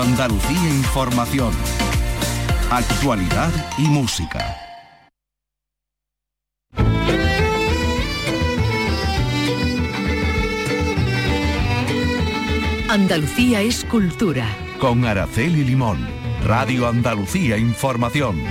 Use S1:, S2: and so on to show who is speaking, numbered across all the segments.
S1: Andalucía Información. Actualidad y música.
S2: Andalucía es cultura.
S1: Con Araceli Limón. Radio Andalucía Información.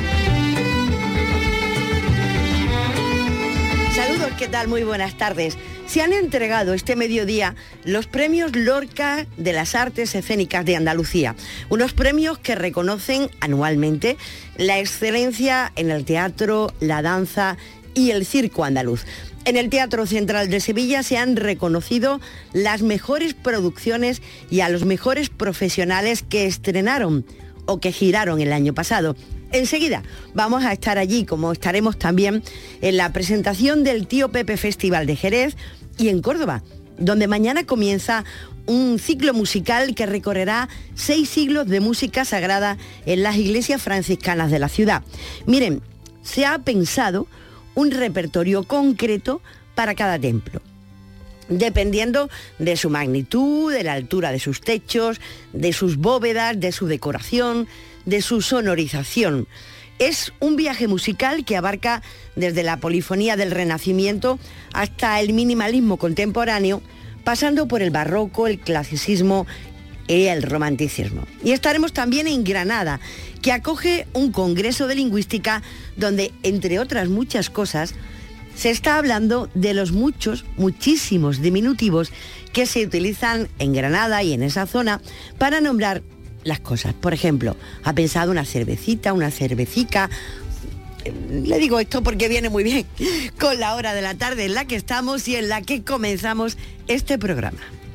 S3: Saludos, ¿qué tal? Muy buenas tardes. Se han entregado este mediodía los premios Lorca de las Artes Escénicas de Andalucía. Unos premios que reconocen anualmente la excelencia en el teatro, la danza y el circo andaluz. En el Teatro Central de Sevilla se han reconocido las mejores producciones y a los mejores profesionales que estrenaron o que giraron el año pasado. Enseguida vamos a estar allí, como estaremos también en la presentación del Tío Pepe Festival de Jerez y en Córdoba, donde mañana comienza un ciclo musical que recorrerá 6 siglos de música sagrada en las iglesias franciscanas de la ciudad. Miren, se ha pensado un repertorio concreto para cada templo, dependiendo de su magnitud, de la altura de sus techos, de sus bóvedas, de su decoración, de su sonorización. Es un viaje musical que abarca desde la polifonía del Renacimiento hasta el minimalismo contemporáneo, pasando por el barroco, el clasicismo y el romanticismo. Y estaremos también en Granada, que acoge un congreso de lingüística donde, entre otras muchas cosas, se está hablando de los muchísimos diminutivos que se utilizan en Granada y en esa zona para nombrar las cosas. Por ejemplo, ha pensado una cervecita, una cervecica. Le digo esto porque viene muy bien con la hora de la tarde en la que estamos y en la que comenzamos este programa.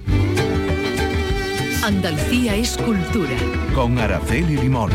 S2: Andalucía es cultura.
S1: Con Araceli Limón.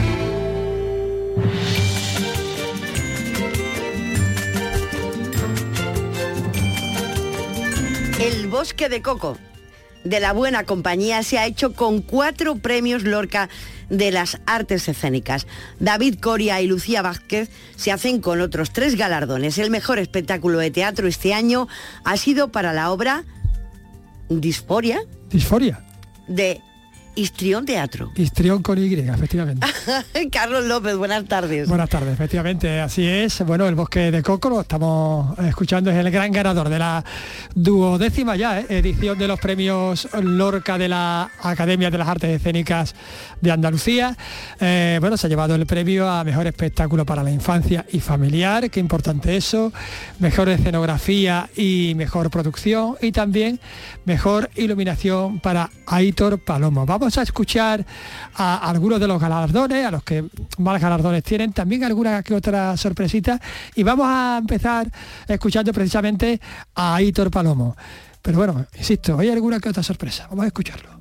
S3: El Bosque de Coco de la Buena Compañía se ha hecho con 4 premios Lorca de las Artes Escénicas. David Coria y Lucía Vázquez se hacen con otros 3 galardones. El mejor espectáculo de teatro este año ha sido para la obra Disforia de Histrión Teatro.
S4: Histrión con Y, efectivamente.
S3: Carlos López, buenas tardes.
S4: Buenas tardes, efectivamente, así es. Bueno, el Bosque de Coco, lo estamos escuchando, es el gran ganador de la 12ª ya edición de los premios Lorca de la Academia de las Artes Escénicas de Andalucía. Bueno, se ha llevado el premio a Mejor Espectáculo para la Infancia y Familiar, qué importante eso, Mejor Escenografía y Mejor Producción, y también Mejor Iluminación para Aitor Palomo. Vamos a escuchar a algunos de los galardones, a los que más galardones tienen, también alguna que otra sorpresita, y vamos a empezar escuchando precisamente a Aitor Palomo. Pero bueno, insisto, hay alguna que otra sorpresa, vamos a escucharlo.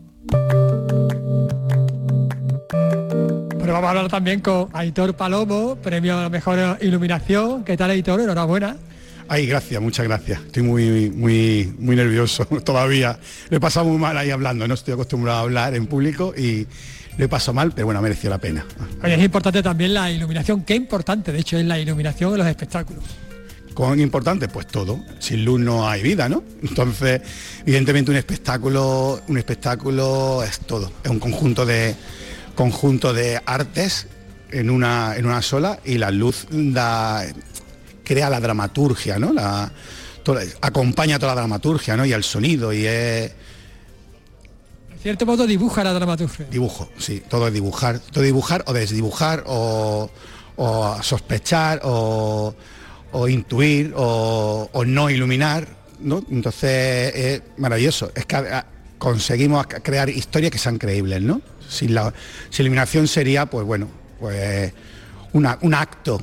S4: Pero vamos a hablar también con Aitor Palomo, premio a la Mejor Iluminación. ¿Qué tal, Aitor? Enhorabuena.
S5: Ay, gracias, muchas gracias. Estoy muy nervioso todavía. Lo he pasado muy mal ahí hablando, no estoy acostumbrado a hablar en público y lo he pasado mal, pero bueno, ha merecido la pena.
S4: Oye, es importante también la iluminación. Qué importante, de hecho, es la iluminación en los espectáculos.
S5: ¿Cuán importante? Pues todo. Sin luz no hay vida, ¿no? Entonces, evidentemente un espectáculo es todo. Es un conjunto de artes en una sola, y la luz crea la dramaturgia, ¿no? Acompaña toda la dramaturgia, ¿no? Y el sonido, y es...
S4: En cierto modo dibuja la dramaturgia.
S5: Dibujo, sí, todo es dibujar. Todo dibujar o desdibujar o sospechar o intuir o no iluminar, ¿no? Entonces es maravilloso. Es que conseguimos crear historias que sean creíbles, ¿no? Sin iluminación sería, pues bueno, pues un acto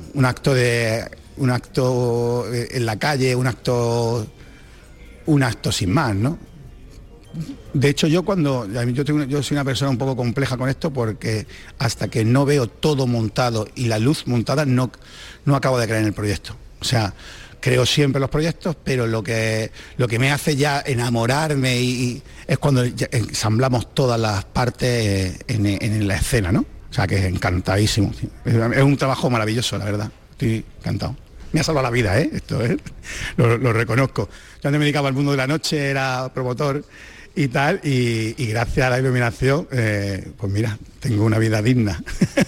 S5: en la calle, un acto sin más, ¿no? De hecho, yo soy una persona un poco compleja con esto, porque hasta que no veo todo montado y la luz montada no acabo de creer en el proyecto. O sea, creo siempre en los proyectos, pero lo que me hace ya enamorarme y es cuando ya ensamblamos todas las partes en la escena, ¿no? O sea, que es encantadísimo. Es un trabajo maravilloso, la verdad. Estoy encantado. Me ha salvado la vida, esto, lo reconozco. Yo antes me dedicaba al mundo de la noche, era promotor, y tal, y gracias a la iluminación, pues mira, tengo una vida digna.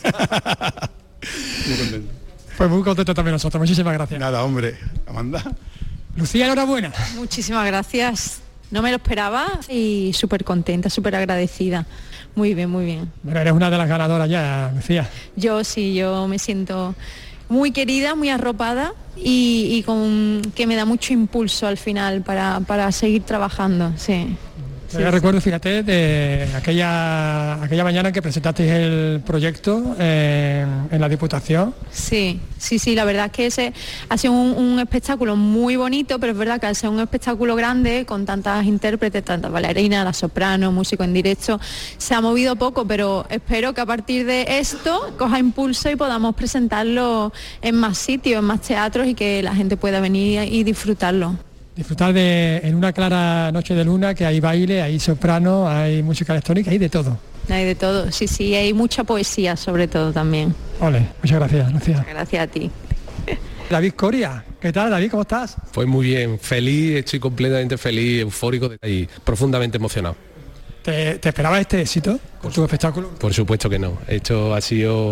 S5: Muy contento.
S4: Pues muy contento también nosotros, muchísimas gracias.
S5: Nada, hombre, Amanda.
S4: Lucía, enhorabuena.
S6: Muchísimas gracias. No me lo esperaba y súper contenta, súper agradecida. Muy bien, muy bien.
S4: Bueno, eres una de las ganadoras ya, Lucía.
S6: Yo me siento muy querida, muy arropada y con que me da mucho impulso al final para seguir trabajando, sí.
S4: Recuerdo, fíjate, de aquella mañana en que presentasteis el proyecto en la Diputación.
S6: Sí, la verdad es que ese ha sido un espectáculo muy bonito, pero es verdad que al ser un espectáculo grande, con tantas intérpretes, tantas bailarinas, la soprano, músico en directo, se ha movido poco, pero espero que a partir de esto coja impulso y podamos presentarlo en más sitios, en más teatros y que la gente pueda venir y disfrutarlo.
S4: Disfrutar en una clara noche de luna, que hay baile, hay soprano, hay música electrónica, hay de todo.
S6: Hay de todo, sí, hay mucha poesía sobre todo también.
S4: Ole, muchas gracias, Lucía.
S6: Gracias a ti.
S4: David Coria, ¿qué tal, David? ¿Cómo estás?
S7: Pues muy bien, feliz, estoy completamente feliz, eufórico y profundamente emocionado.
S4: ¿Te esperabas este éxito con tu espectáculo?
S7: Por supuesto que no. Esto ha sido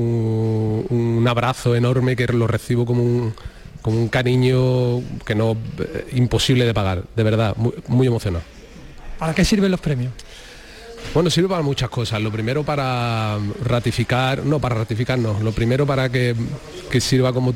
S7: un abrazo enorme que lo recibo como un cariño que no imposible de pagar, de verdad, muy emocionado.
S4: ¿Para qué sirven los premios?
S7: Bueno, sirve para muchas cosas. Lo primero para ratificarnos, lo primero para que sirva como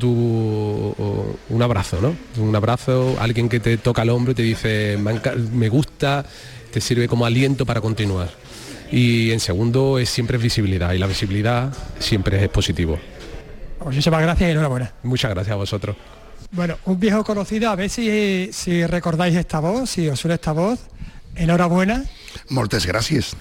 S7: un abrazo, ¿no? Un abrazo, alguien que te toca el hombro y te dice, me gusta, te sirve como aliento para continuar. Y en segundo siempre es visibilidad, y la visibilidad siempre es positivo.
S4: Muchísimas gracias y enhorabuena.
S7: Muchas gracias a vosotros.
S4: Bueno, un viejo conocido, a ver si recordáis esta voz, si os suena esta voz. Enhorabuena.
S8: Moltes gracias.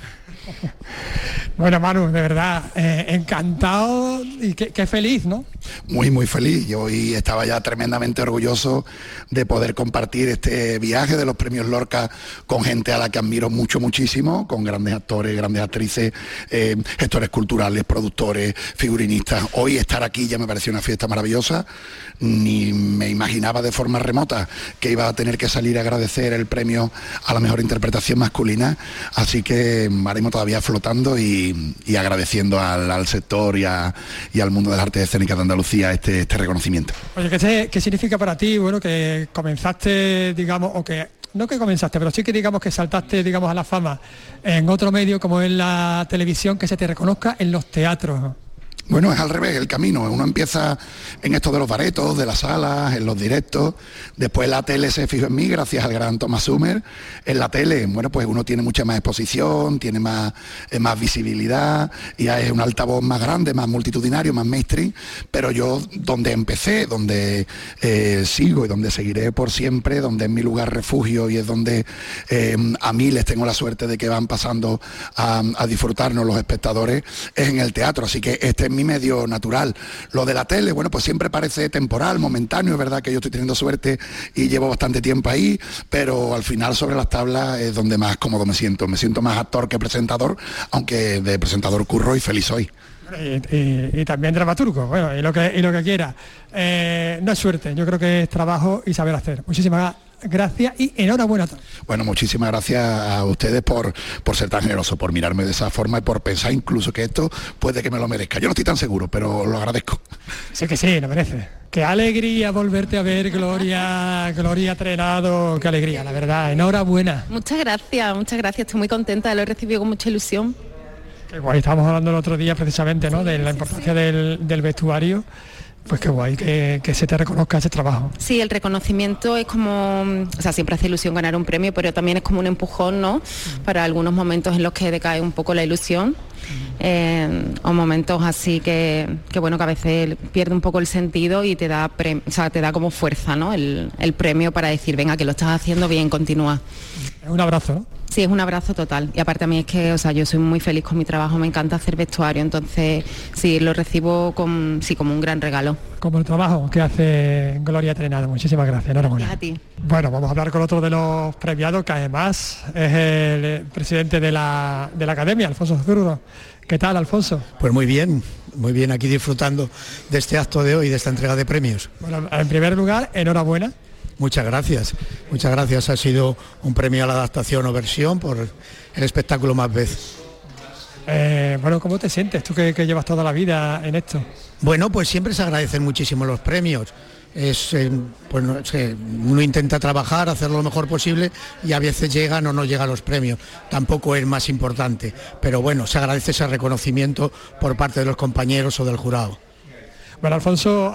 S4: Bueno, Manu, de verdad, encantado y qué feliz, ¿no?
S8: Muy, muy feliz. Yo hoy estaba ya tremendamente orgulloso de poder compartir este viaje de los premios Lorca con gente a la que admiro muchísimo, con grandes actores, grandes actrices, gestores culturales, productores, figurinistas. Hoy estar aquí ya me pareció una fiesta maravillosa. Ni me imaginaba de forma remota que iba a tener que salir a agradecer el premio a la mejor interpretación masculina. Así que haremos todavía flotando y agradeciendo al sector y al mundo de las artes escénicas de Andalucía este reconocimiento.
S4: Oye, ¿qué significa para ti, bueno, que comenzaste, digamos, o que no que comenzaste, pero sí que digamos que saltaste, digamos, a la fama en otro medio como es la televisión, que se te reconozca en los teatros?
S8: Bueno, es al revés el camino. Uno empieza en esto de los baretos, de las salas, en los directos. Después la tele se fijó en mí gracias al gran Thomas Summer. En la tele, bueno, pues uno tiene mucha más exposición, tiene más visibilidad, y es un altavoz más grande, más multitudinario, más mainstream. Pero yo, donde empecé, donde sigo y donde seguiré por siempre, donde es mi lugar refugio y es donde a mí les tengo la suerte de que van pasando a disfrutarnos los espectadores, es en el teatro. Así que este es mi medio natural. Lo de la tele, bueno, pues siempre parece temporal, momentáneo. Es verdad que yo estoy teniendo suerte y llevo bastante tiempo ahí, pero al final sobre las tablas es donde más cómodo me siento. Me siento más actor que presentador, aunque de presentador curro y feliz soy.
S4: Y también dramaturgo, bueno, y lo que quiera. No es suerte, yo creo que es trabajo y saber hacer. Muchísimas gracias y enhorabuena a todos.
S8: Bueno, muchísimas gracias a ustedes por ser tan generosos, por mirarme de esa forma y por pensar incluso que esto puede que me lo merezca. Yo no estoy tan seguro, pero lo agradezco.
S4: Sí que sí, lo merece. Qué alegría volverte a ver, Gloria Trenado, qué alegría, la verdad, enhorabuena.
S9: Muchas gracias, estoy muy contenta, lo he recibido con mucha ilusión.
S4: Qué guay, estábamos hablando el otro día precisamente, ¿no?, de la importancia del vestuario. Pues qué guay que se te reconozca ese trabajo.
S9: Sí, el reconocimiento es como, o sea, siempre hace ilusión ganar un premio, pero también es como un empujón, ¿no? Para algunos momentos en los que decae un poco la ilusión, o momentos así que bueno, que a veces pierde un poco el sentido y te da como fuerza, ¿no? El premio para decir, venga, que lo estás haciendo bien, continúa.
S4: Es un abrazo, ¿no?
S9: Sí, es un abrazo total. Y aparte a mí es que, o sea, yo soy muy feliz con mi trabajo, me encanta hacer vestuario, entonces sí, lo recibo como un gran regalo.
S4: Como el trabajo que hace Gloria Trenado. Muchísimas gracias, enhorabuena.
S9: Gracias a ti.
S4: Bueno, vamos a hablar con otro de los premiados, que además es el presidente de la Academia, Alfonso Zurdo. ¿Qué tal, Alfonso?
S10: Pues muy bien aquí disfrutando de este acto de hoy, de esta entrega de premios.
S4: Bueno, en primer lugar, enhorabuena.
S5: Muchas gracias, ha sido un premio a la adaptación o versión por el espectáculo Macbeth.
S4: Bueno, ¿cómo te sientes tú que llevas toda la vida en esto?
S5: Bueno, pues siempre se agradecen muchísimo los premios. Pues no, es que uno intenta trabajar, hacer lo mejor posible y a veces llegan o no llegan los premios. Tampoco es más importante, pero bueno, se agradece ese reconocimiento por parte de los compañeros o del jurado.
S4: Bueno, Alfonso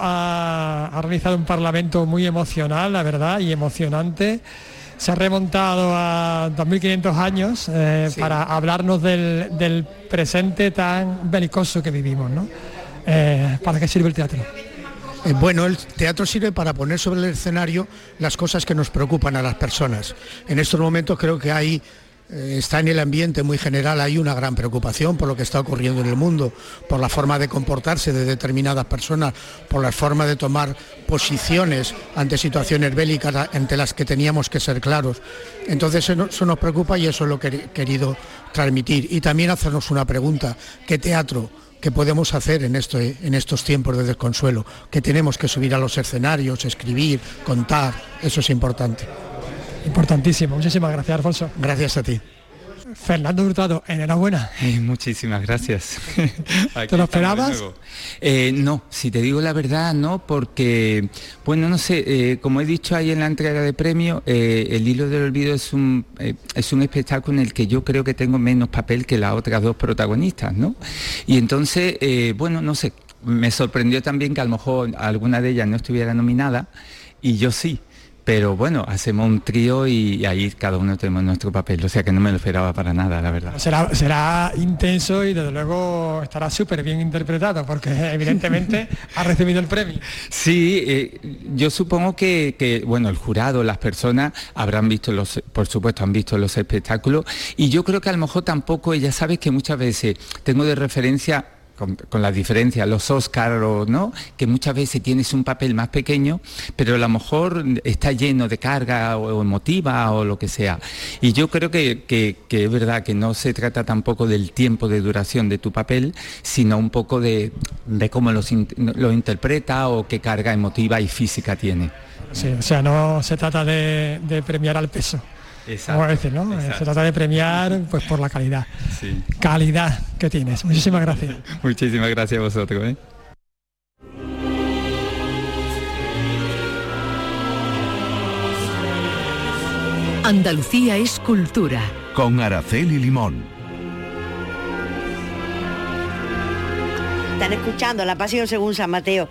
S4: ha realizado un parlamento muy emocional, la verdad, y emocionante. Se ha remontado a 2500 años sí, para hablarnos del presente tan belicoso que vivimos, ¿no? ¿Para qué sirve el teatro?
S5: Bueno, el teatro sirve para poner sobre el escenario las cosas que nos preocupan a las personas. En estos momentos creo que está en el ambiente muy general, hay una gran preocupación por lo que está ocurriendo en el mundo, por la forma de comportarse de determinadas personas, por la forma de tomar posiciones ante situaciones bélicas ante las que teníamos que ser claros. Entonces eso nos preocupa y eso es lo que he querido transmitir. Y también hacernos una pregunta: ¿qué teatro que podemos hacer en estos tiempos de desconsuelo? Que tenemos que subir a los escenarios, escribir, contar, eso es importante.
S4: Importantísimo, muchísimas gracias, Alfonso.
S5: Gracias a ti.
S4: Fernando Hurtado, enhorabuena.
S10: Muchísimas gracias.
S4: ¿Te lo esperabas?
S10: No, si te digo la verdad, no, porque, bueno, no sé, como he dicho ahí en la entrega de premios, El hilo del olvido es un espectáculo en el que yo creo que tengo menos papel que las otras dos protagonistas, ¿no? Y entonces, bueno, no sé, me sorprendió también que a lo mejor alguna de ellas no estuviera nominada y yo sí. Pero bueno, hacemos un trío y ahí cada uno tenemos nuestro papel, o sea que no me lo esperaba para nada, la verdad.
S4: Será intenso y desde luego estará súper bien interpretado, porque evidentemente ha recibido el premio.
S10: Sí, yo supongo que, bueno, el jurado, las personas habrán visto por supuesto han visto los espectáculos, y yo creo que a lo mejor tampoco, ella sabe que muchas veces tengo de referencia, con la diferencia, los Oscar, ¿no? Que muchas veces tienes un papel más pequeño, pero a lo mejor está lleno de carga o emotiva o lo que sea. Y yo creo que es verdad que no se trata tampoco del tiempo de duración de tu papel, sino un poco de cómo lo interpreta o qué carga emotiva y física tiene.
S4: Sí, o sea, no se trata de premiar al peso.
S10: Exacto,
S4: vamos a decir, ¿no? Se trata de premiar pues por la calidad.
S10: Sí.
S4: Calidad que tienes. Muchísimas gracias.
S10: Muchísimas gracias a vosotros.
S2: Andalucía es cultura.
S1: Con Araceli Limón.
S3: Están escuchando La Pasión según San Mateo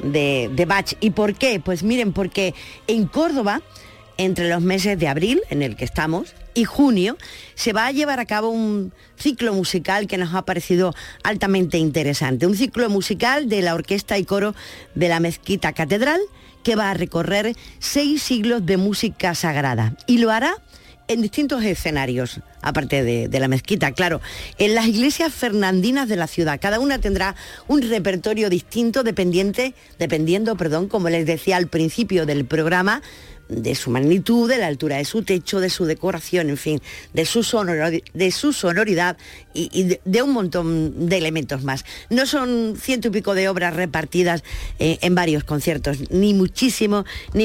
S3: de Bach. ¿Y por qué? Pues miren, porque en Córdoba, entre los meses de abril, en el que estamos, y junio, se va a llevar a cabo un ciclo musical que nos ha parecido altamente interesante. Un ciclo musical de la Orquesta y Coro de la Mezquita Catedral, que va a recorrer 6 siglos de música sagrada. Y lo hará en distintos escenarios, aparte de la mezquita, claro, en las iglesias fernandinas de la ciudad. Cada una tendrá un repertorio distinto dependiendo, como les decía al principio del programa, de su magnitud, de la altura de su techo, de su decoración, en fin, de su sonoridad y de un montón de elementos más. No son 100 y pico de obras repartidas en varios conciertos, ni muchísimo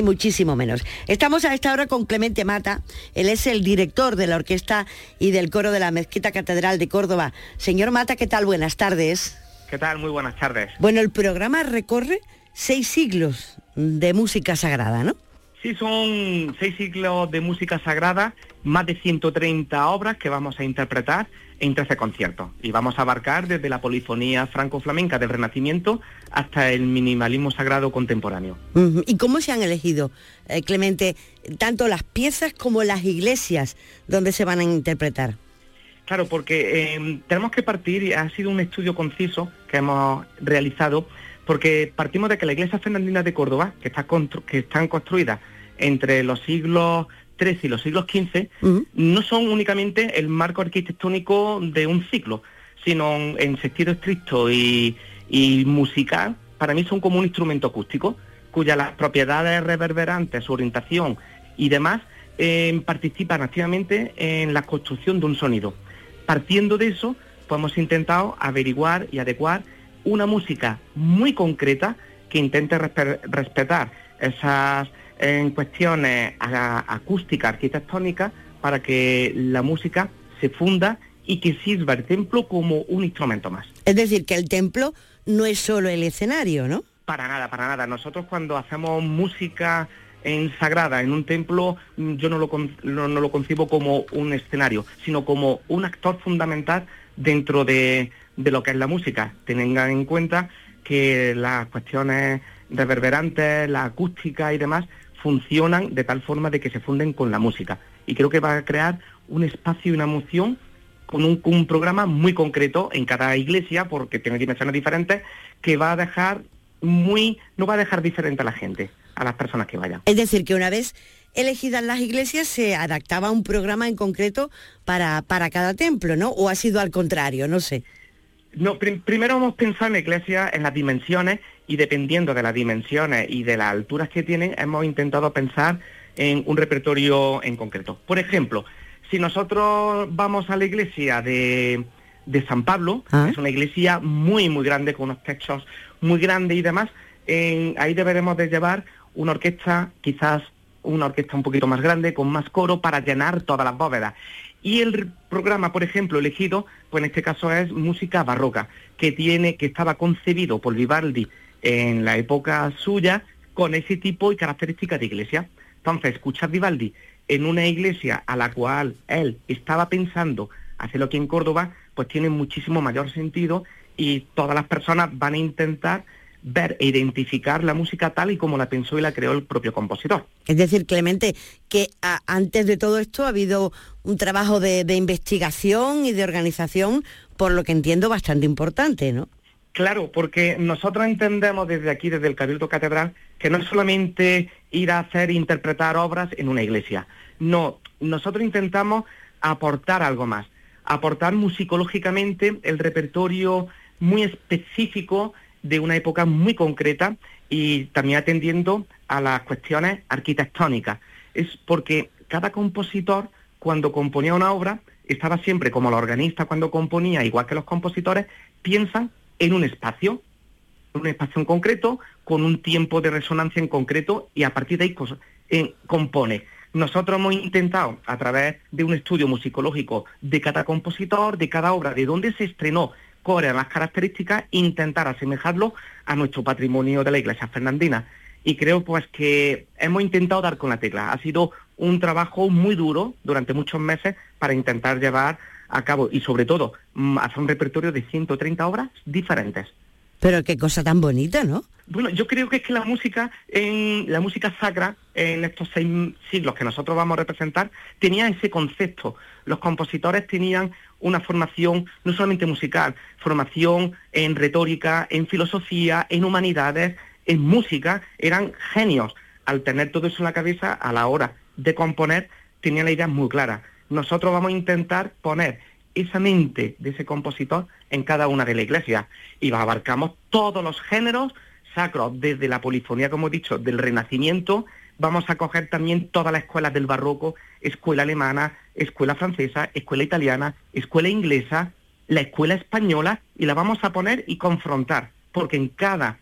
S3: menos. Estamos a esta hora con Clemente Mata. Él es el director de la orquesta y del coro de la Mezquita Catedral de Córdoba. Señor Mata, ¿qué tal? Buenas tardes.
S11: ¿Qué tal? Muy buenas tardes.
S3: Bueno, el programa recorre 6 siglos de música sagrada, ¿no?
S11: Sí, son 6 siglos de música sagrada, más de 130 obras que vamos a interpretar en 13 conciertos. Y vamos a abarcar desde la polifonía franco-flamenca del Renacimiento hasta el minimalismo sagrado contemporáneo.
S3: ¿Y cómo se han elegido, Clemente, tanto las piezas como las iglesias donde se van a interpretar?
S11: Claro, porque tenemos que partir, ha sido un estudio conciso que hemos realizado, porque partimos de que las iglesias fernandinas de Córdoba, que están construidas entre los siglos XIII y los siglos XV, no son únicamente el marco arquitectónico de un ciclo, sino en sentido estricto y musical, para mí son como un instrumento acústico, cuyas las propiedades reverberantes, su orientación y demás participan activamente en la construcción de un sonido. Partiendo de eso, pues hemos intentado averiguar y adecuar una música muy concreta que intente respetar esas en cuestiones acústicas, arquitectónicas, para que la música se funda y que sirva el templo como un instrumento más.
S3: Es decir, que el templo no es solo el escenario, ¿no?
S11: Para nada. Nosotros cuando hacemos música sagrada en un templo, yo no lo concibo como un escenario, sino como un actor fundamental dentro de lo que es la música. Tengan en cuenta que las cuestiones reverberantes, la acústica y demás funcionan de tal forma de que se funden con la música. Y creo que va a crear un espacio y una emoción con un programa muy concreto en cada iglesia, porque tiene dimensiones diferentes, que va a dejar no va a dejar diferente a la gente, a las personas que vayan.
S3: Es decir, que una vez elegidas las iglesias se adaptaba un programa en concreto para cada templo, ¿no? ¿O ha sido al contrario? No sé.
S11: No, primero hemos pensado en la iglesia, en las dimensiones, y dependiendo de las dimensiones y de las alturas que tienen, hemos intentado pensar en un repertorio en concreto. Por ejemplo, si nosotros vamos a la iglesia de San Pablo, es una iglesia muy, muy grande, con unos techos muy grandes y demás, ahí deberemos de llevar una orquesta, quizás una orquesta un poquito más grande, con más coro, para llenar todas las bóvedas. Y el programa, por ejemplo, elegido, pues en este caso es música barroca, que estaba concebido por Vivaldi en la época suya, con ese tipo y características de iglesia. Entonces, escuchar Vivaldi en una iglesia a la cual él estaba pensando hacerlo aquí en Córdoba, pues tiene muchísimo mayor sentido, y todas las personas van a intentar ver e identificar la música tal y como la pensó y la creó el propio compositor.
S3: Es decir, Clemente, que antes de todo esto ha habido un trabajo de investigación y de organización, por lo que entiendo, bastante importante, ¿no?
S11: Claro, porque nosotros entendemos desde aquí, desde el Cabildo Catedral, que no es solamente ir a hacer e interpretar obras en una iglesia. No, nosotros intentamos aportar algo más, aportar musicológicamente el repertorio muy específico de una época muy concreta, y también atendiendo a las cuestiones arquitectónicas. Es porque cada compositor, cuando componía una obra, estaba siempre, como el organista cuando componía, igual que los compositores, piensan en un espacio en concreto, con un tiempo de resonancia en concreto, y a partir de ahí compone. Nosotros hemos intentado, a través de un estudio musicológico de cada compositor, de cada obra, de dónde se estrenó, cuáles eran las características, intentar asemejarlo a nuestro patrimonio de la iglesia fernandina. Y creo pues que hemos intentado dar con la tecla. Ha sido un trabajo muy duro durante muchos meses para intentar llevar a cabo, y sobre todo hacer un repertorio de 130 obras diferentes.
S3: Pero qué cosa tan bonita, ¿no?
S11: Bueno, yo creo que es que la música sacra, en estos 6 siglos que nosotros vamos a representar, tenía ese concepto. Los compositores tenían una formación no solamente musical, formación en retórica, en filosofía, en humanidades, en música. Eran genios. Al tener todo eso en la cabeza, a la hora de componer, tenían la idea muy clara. Nosotros vamos a intentar poner esa mente de ese compositor en cada una de las iglesias, y abarcamos todos los géneros sacros, desde la polifonía, como he dicho, del Renacimiento. Vamos a coger también todas las escuelas del barroco, escuela alemana, escuela francesa, escuela italiana, escuela inglesa, la escuela española, y la vamos a poner y confrontar, porque en cada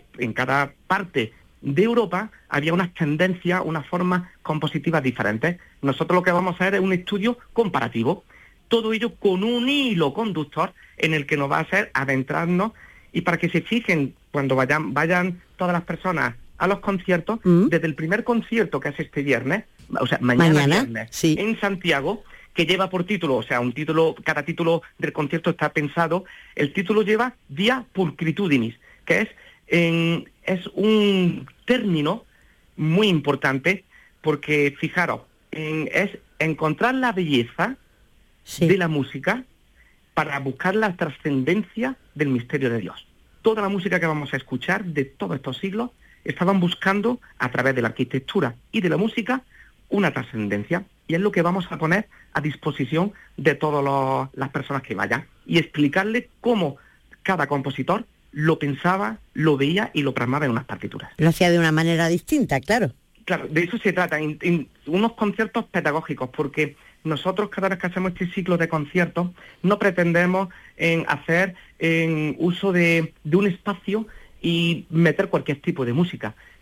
S11: parte de Europa había unas tendencias, unas formas compositivas diferentes. Nosotros lo que vamos a hacer es un estudio comparativo, todo ello con un hilo conductor en el que nos va a hacer adentrarnos, y para que se fijen cuando vayan todas las personas a los conciertos, desde el primer concierto, que es este viernes, o sea, mañana viernes,
S3: sí,
S11: en Santiago, que lleva por título, o sea, cada título del concierto está pensado, el título lleva Via Pulchritudinis, que es un término muy importante, porque fijaros, es encontrar la belleza de la música para buscar la trascendencia del misterio de Dios. Toda la música que vamos a escuchar de todos estos siglos estaban buscando, a través de la arquitectura y de la música, una trascendencia, y es lo que vamos a poner a disposición de todas las personas que vayan, y explicarles cómo cada compositor lo pensaba, lo veía y lo plasmaba en unas partituras.
S3: Lo hacía de una manera distinta, claro.
S11: Claro, de eso se trata, en unos conciertos pedagógicos, porque nosotros cada vez que hacemos este ciclo de conciertos no pretendemos hacer uso de un espacio y meter cualquier tipo de música.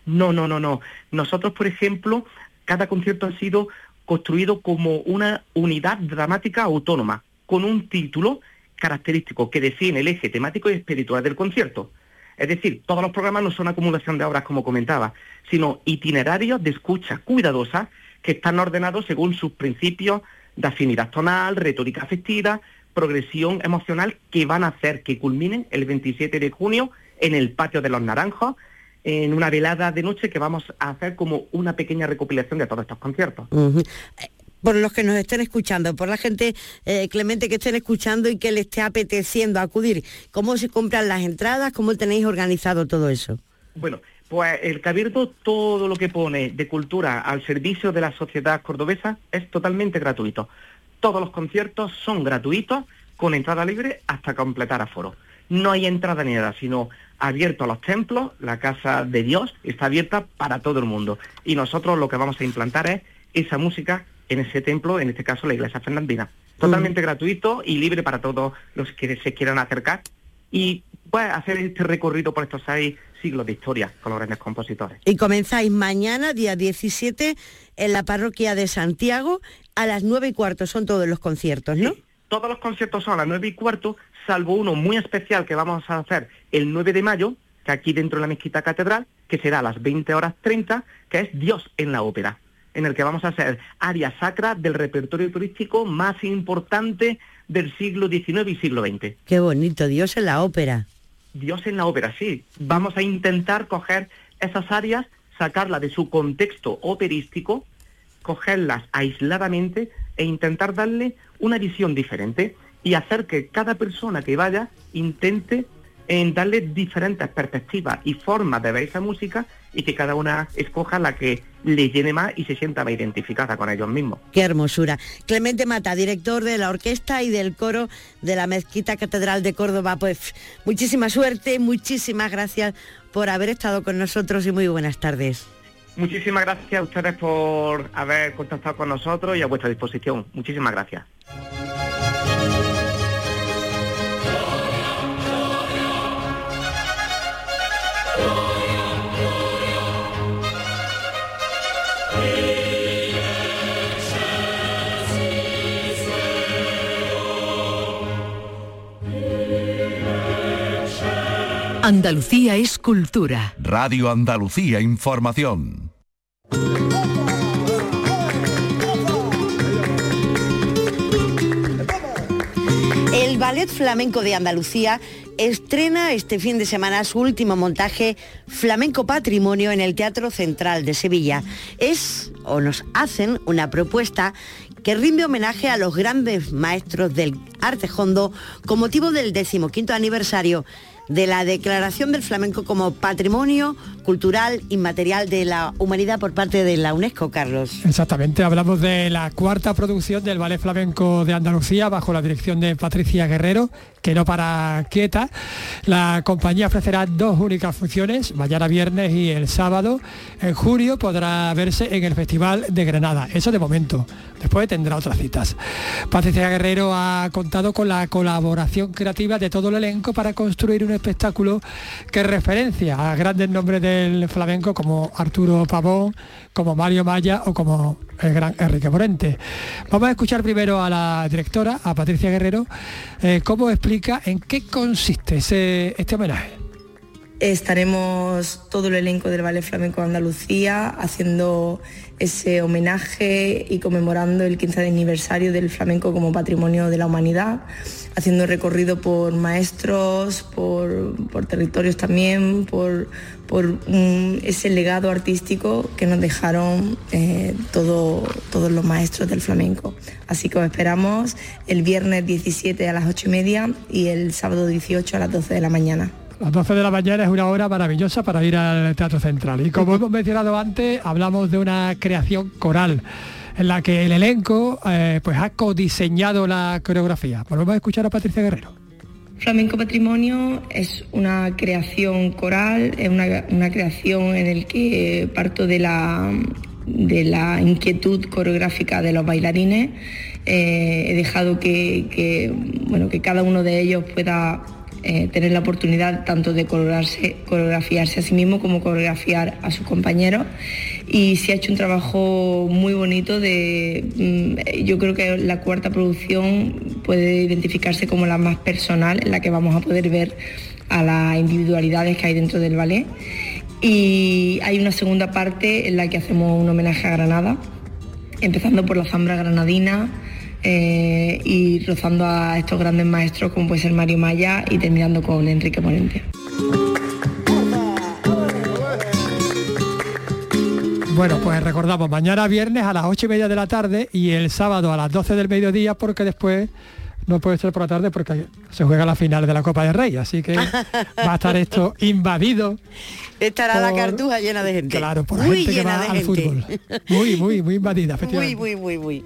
S11: No. Nosotros, por ejemplo, cada concierto ha sido construido como una unidad dramática autónoma, con un título característico que define el eje temático y espiritual del concierto. Es decir, todos los programas no son acumulación de obras, como comentaba, sino itinerarios de escucha cuidadosa que están ordenados según sus principios de afinidad tonal, retórica afectiva, progresión emocional, que van a hacer que culminen el 27 de junio en el Patio de los Naranjos, en una velada de noche que vamos a hacer como una pequeña recopilación de todos estos conciertos.
S3: Uh-huh. Por los que nos estén escuchando, por la gente, Clemente, que estén escuchando y que le esté apeteciendo acudir, ¿cómo se compran las entradas? ¿Cómo tenéis organizado todo eso?
S11: Bueno, pues el Cabildo, todo lo que pone de cultura al servicio de la sociedad cordobesa es totalmente gratuito. Todos los conciertos son gratuitos, con entrada libre hasta completar aforo. No hay entrada ni nada, sino abierto a los templos, la Casa de Dios está abierta para todo el mundo. Y nosotros lo que vamos a implantar es esa música en ese templo, en este caso la iglesia fernandina. Totalmente gratuito y libre para todos los que se quieran acercar y pues hacer este recorrido por estos 6 siglos de historia con los grandes compositores.
S3: Y comenzáis mañana, día 17, en la parroquia de Santiago, a las 9:15 son todos los conciertos, ¿no?
S11: Sí, todos los conciertos son a las 9:15, salvo uno muy especial que vamos a hacer el 9 de mayo, que aquí dentro de la Mezquita Catedral, que será a las 20:30, que es Dios en la ópera, en el que vamos a hacer áreas sacras del repertorio turístico más importante del siglo XIX y siglo XX.
S3: Qué bonito, Dios en la ópera.
S11: Dios en la ópera, sí. Vamos a intentar coger esas áreas, sacarlas de su contexto operístico, cogerlas aisladamente e intentar darle una visión diferente y hacer que cada persona que vaya intente darle diferentes perspectivas y formas de ver esa música y que cada una escoja la que le llene más y se sienta más identificada con ellos mismos.
S3: Qué hermosura. Clemente Mata, director de la orquesta y del coro de la Mezquita Catedral de Córdoba, pues muchísima suerte, muchísimas gracias por haber estado con nosotros y muy buenas tardes.
S11: Muchísimas gracias a ustedes por haber contactado con nosotros y a vuestra disposición. Muchísimas gracias.
S2: Andalucía es cultura.
S1: Radio Andalucía Información.
S3: El Ballet Flamenco de Andalucía estrena este fin de semana su último montaje, Flamenco Patrimonio, en el Teatro Central de Sevilla. Nos hacen una propuesta que rinde homenaje a los grandes maestros del arte hondo con motivo del 15º aniversario de la declaración del flamenco como Patrimonio Cultural Inmaterial de la Humanidad por parte de la UNESCO, Carlos.
S4: Exactamente, hablamos de la 4ª producción del Ballet Flamenco de Andalucía bajo la dirección de Patricia Guerrero, que no para quieta. La compañía ofrecerá 2 únicas funciones, mañana viernes y el sábado. En junio podrá verse en el Festival de Granada, eso de momento, después tendrá otras citas. Patricia Guerrero ha contado con la colaboración creativa de todo el elenco para construir un espectáculo que referencia a grandes nombres del flamenco como Arturo Pavón, como Mario Maya o como el gran Enrique Morente. Vamos a escuchar primero a la directora, a Patricia Guerrero, cómo explica en qué consiste este homenaje.
S12: Estaremos todo el elenco del Ballet Flamenco de Andalucía haciendo ese homenaje y conmemorando el 15 aniversario del flamenco como Patrimonio de la Humanidad, haciendo recorrido por maestros, por territorios también, por ese legado artístico que nos dejaron todos los maestros del flamenco. Así que os esperamos el viernes 17 a las 8:30 y el sábado 18 a las 12 de la mañana.
S4: Las 12 de la mañana es una hora maravillosa para ir al Teatro Central. Y como hemos mencionado antes, hablamos de una creación coral en la que el elenco pues ha codiseñado la coreografía. Volvemos a escuchar a Patricia Guerrero.
S12: Flamenco Patrimonio es una creación coral, es una creación en la que parto de la inquietud coreográfica de los bailarines. He dejado que cada uno de ellos pueda tener la oportunidad tanto de coreografiarse a sí mismo como coreografiar a sus compañeros, y se ha hecho un trabajo muy bonito yo creo que la cuarta producción puede identificarse como la más personal, en la que vamos a poder ver a las individualidades que hay dentro del ballet, y hay una segunda parte en la que hacemos un homenaje a Granada, empezando por la zambra granadina, y rozando a estos grandes maestros como puede ser Mario Maya y terminando con Enrique Morente.
S4: Bueno, pues recordamos, mañana viernes a las 8:30 de la tarde y el sábado a las 12 del mediodía, porque después no puede ser por la tarde porque se juega la final de la Copa del Rey, así que va a estar esto invadido.
S3: Estará la Cartuja llena de gente.
S4: Claro, por muy gente que va al fútbol. Muy invadida, efectivamente.
S3: Muy.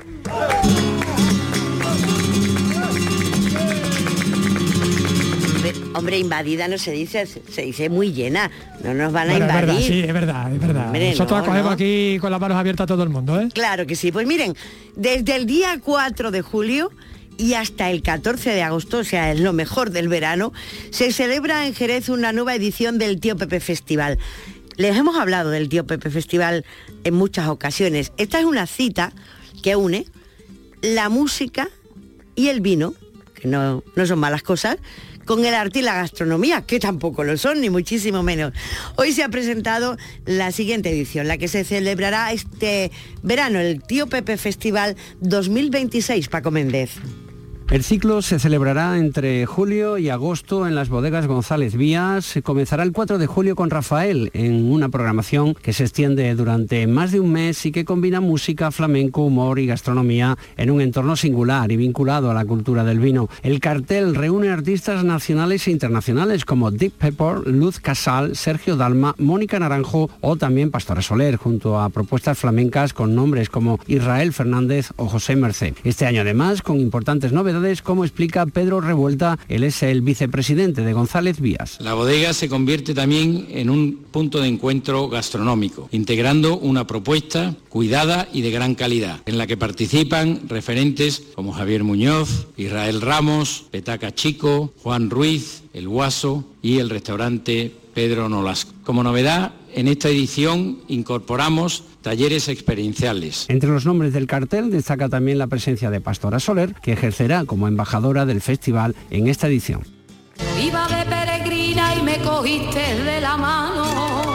S3: Hombre, invadida no se dice, se dice muy llena. No nos van a invadir.
S4: Es verdad.
S3: Hombre,
S4: nosotros acogemos aquí con las manos abiertas a todo el mundo, ¿eh?
S3: Claro que sí. Pues miren, desde el día 4 de julio y hasta el 14 de agosto, o sea, es lo mejor del verano, se celebra en Jerez una nueva edición del Tío Pepe Festival. Les hemos hablado del Tío Pepe Festival en muchas ocasiones. Esta es una cita que une la música y el vino, que no son malas cosas, con el arte y la gastronomía, que tampoco lo son, ni muchísimo menos. Hoy se ha presentado la siguiente edición, la que se celebrará este verano, el Tío Pepe Festival 2026, Paco Méndez.
S13: El ciclo se celebrará entre julio y agosto en las bodegas González Vías. Comenzará el 4 de julio con Rafael, en una programación que se extiende durante más de un mes y que combina música, flamenco, humor y gastronomía en un entorno singular y vinculado a la cultura del vino. El cartel reúne artistas nacionales e internacionales como Deep Pepper, Luz Casal, Sergio Dalma, Mónica Naranjo o también Pastora Soler, junto a propuestas flamencas con nombres como Israel Fernández o José Mercé. Este año además con importantes novedades, como explica Pedro Revuelta, él es el vicepresidente de González Vías.
S14: La bodega se convierte también en un punto de encuentro gastronómico, integrando una propuesta cuidada y de gran calidad, en la que participan referentes como Javier Muñoz, Israel Ramos, Petaca Chico, Juan Ruiz, El Guaso y el restaurante Pedro Nolasco. Como novedad, en esta edición incorporamos talleres experienciales.
S13: Entre los nombres del cartel destaca también la presencia de Pastora Soler, que ejercerá como embajadora del festival en esta edición.
S15: Iba de peregrina y me cogiste de la mano.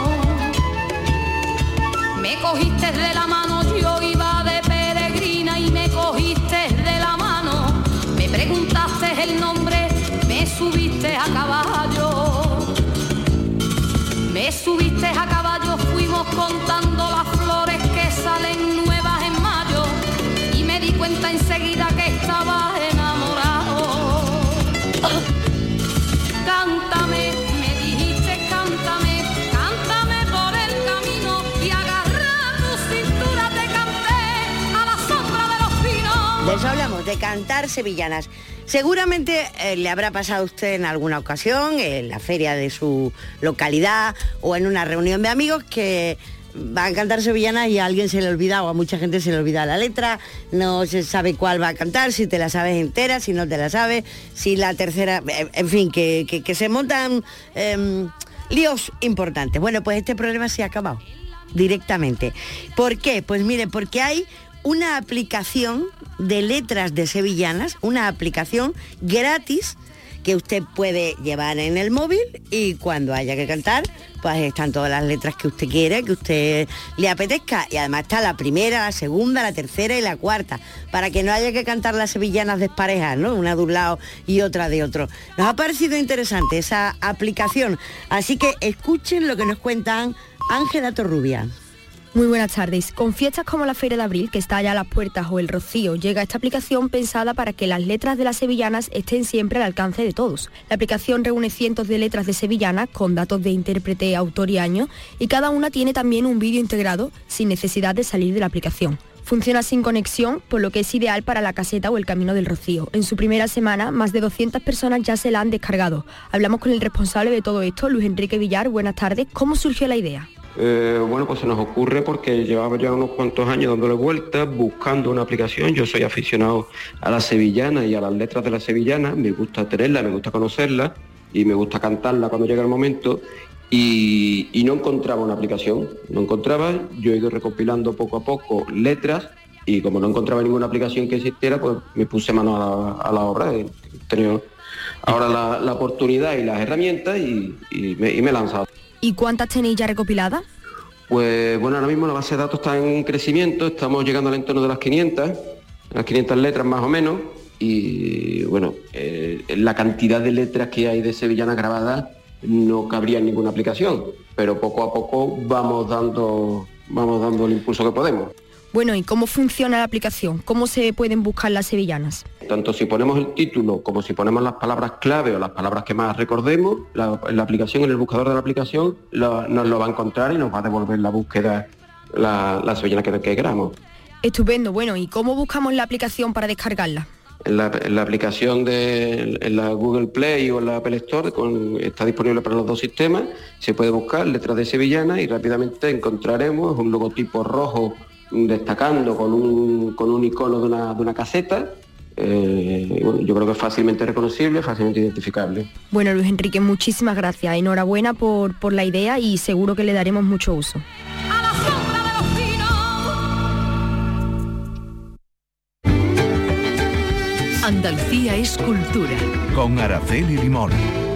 S15: Me cogiste de la mano, yo iba de peregrina y me cogiste de la mano. Me preguntaste el nombre, me subiste a caballo. Me subiste a caballo, fuimos contando las flores que salen nuevas en mayo y me di cuenta enseguida que estaba enamorado. Cántame, me dijiste cántame, cántame por el camino y agarra tu cintura te canté a la sombra de los pinos.
S3: De eso hablamos, de cantar sevillanas. Seguramente le habrá pasado a usted en alguna ocasión, en la feria de su localidad o en una reunión de amigos, que van a cantar sevillanas y a alguien se le olvida, o a mucha gente se le olvida la letra, no se sabe cuál va a cantar, si te la sabes entera, si no te la sabes, si la tercera, en fin, que se montan líos importantes. Bueno, pues este problema se ha acabado directamente. ¿Por qué? Pues mire, porque hay una aplicación de letras de sevillanas, una aplicación gratis que usted puede llevar en el móvil y cuando haya que cantar, pues están todas las letras que usted quiere, que usted le apetezca. Y además está la primera, la segunda, la tercera y la cuarta, para que no haya que cantar las sevillanas desparejas, ¿no? Una de un lado y otra de otro. Nos ha parecido interesante esa aplicación, así que escuchen lo que nos cuentan Ángela Torrubia.
S16: Muy buenas tardes. Con fiestas como la Feria de Abril, que está ya a las puertas, o el Rocío, llega esta aplicación pensada para que las letras de las sevillanas estén siempre al alcance de todos. La aplicación reúne cientos de letras de sevillanas con datos de intérprete, autor y año, y cada una tiene también un vídeo integrado sin necesidad de salir de la aplicación. Funciona sin conexión, por lo que es ideal para la caseta o el Camino del Rocío. En su primera semana, más de 200 personas ya se la han descargado. Hablamos con el responsable de todo esto, Luis Enrique Villar. Buenas tardes. ¿Cómo surgió la idea?
S17: Bueno, pues se nos ocurre porque llevaba ya unos cuantos años dándole vueltas, buscando una aplicación. Yo soy aficionado a las sevillanas y a las letras de las sevillanas, me gusta tenerlas, me gusta conocerlas, y me gusta cantarla cuando llega el momento, y no encontraba una aplicación, yo he ido recopilando poco a poco letras, y como no encontraba ninguna aplicación que existiera, pues me puse mano a la obra. He tenido ahora la oportunidad y las herramientas y me he lanzado.
S16: ¿Y cuántas tenéis ya recopiladas?
S17: Pues bueno, ahora mismo la base de datos está en crecimiento, estamos llegando al entorno de las 500 letras más o menos, y bueno, la cantidad de letras que hay de sevillanas grabadas no cabría en ninguna aplicación, pero poco a poco vamos dando el impulso que podemos.
S16: Bueno, ¿y cómo funciona la aplicación? ¿Cómo se pueden buscar las sevillanas?
S17: Tanto si ponemos el título como si ponemos las palabras clave o las palabras que más recordemos, la aplicación, en el buscador de la aplicación, nos lo va a encontrar y nos va a devolver la búsqueda, la sevillana que queramos.
S16: Estupendo. Bueno, ¿y cómo buscamos la aplicación para descargarla?
S17: En la aplicación en la Google Play o en la Apple Store está disponible para los dos sistemas, se puede buscar letras de sevillana y rápidamente encontraremos un logotipo rojo destacando con un icono de una caseta. Bueno, yo creo que es fácilmente reconocible, fácilmente identificable.
S16: Bueno, Luis Enrique, muchísimas gracias. Enhorabuena por la idea y seguro que le daremos mucho uso.
S2: Andalucía es cultura.
S1: Con Araceli Limón.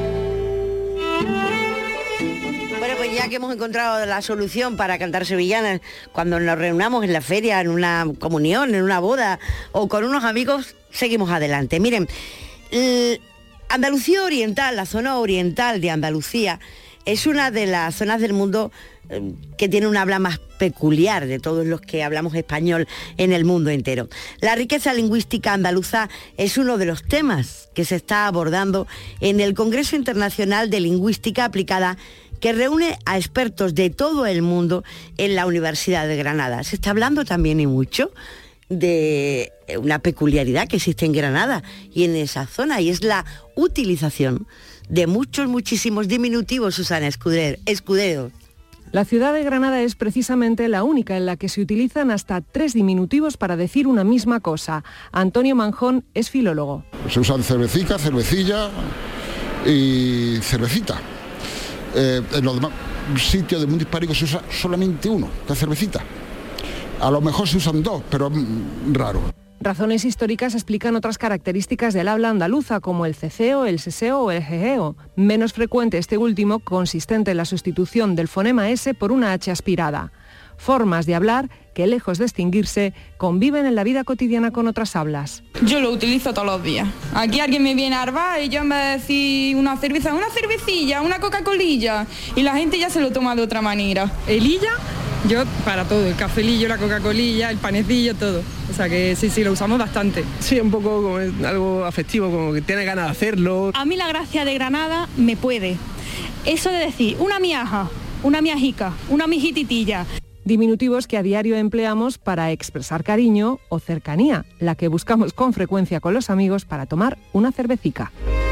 S3: Bueno, pues ya que hemos encontrado la solución para cantar sevillanas cuando nos reunamos en la feria, en una comunión, en una boda o con unos amigos, seguimos adelante. Miren, Andalucía Oriental, la zona oriental de Andalucía, es una de las zonas del mundo que tiene un habla más peculiar de todos los que hablamos español en el mundo entero. La riqueza lingüística andaluza es uno de los temas que se está abordando en el Congreso Internacional de Lingüística Aplicada, que reúne a expertos de todo el mundo en la Universidad de Granada. Se está hablando también y mucho de una peculiaridad que existe en Granada y en esa zona, y es la utilización de muchísimos diminutivos, Susana Escudero.
S18: La ciudad de Granada es precisamente la única en la que se utilizan hasta 3 diminutivos para decir una misma cosa. Antonio Manjón es filólogo.
S19: Se usan cervecica, cervecilla y cervecita. En los demás sitios del mundo hispánico se usa solamente uno, la cervecita. A lo mejor se usan dos, pero es raro.
S18: Razones históricas explican otras características del habla andaluza, como el ceceo, el seseo o el jejeo. Menos frecuente este último, consistente en la sustitución del fonema S por una H aspirada. Formas de hablar que, lejos de extinguirse, conviven en la vida cotidiana con otras hablas.
S20: Yo lo utilizo todos los días. Aquí alguien me viene a arbar y yo en vez de decir una cerveza, una cervecilla, una Coca-Colilla, y la gente ya se lo toma de otra manera.
S21: ¿Elilla? Yo para todo, el cafelillo, la Coca-Colilla, el panecillo, todo. O sea que sí, lo usamos bastante.
S7: Sí, un poco como algo afectivo, como que tiene ganas de hacerlo.
S22: A mí la gracia de Granada me puede. Eso de decir una miaja, una miajica, una mijititilla.
S18: Diminutivos que a diario empleamos para expresar cariño o cercanía, la que buscamos con frecuencia con los amigos para tomar una cervecica.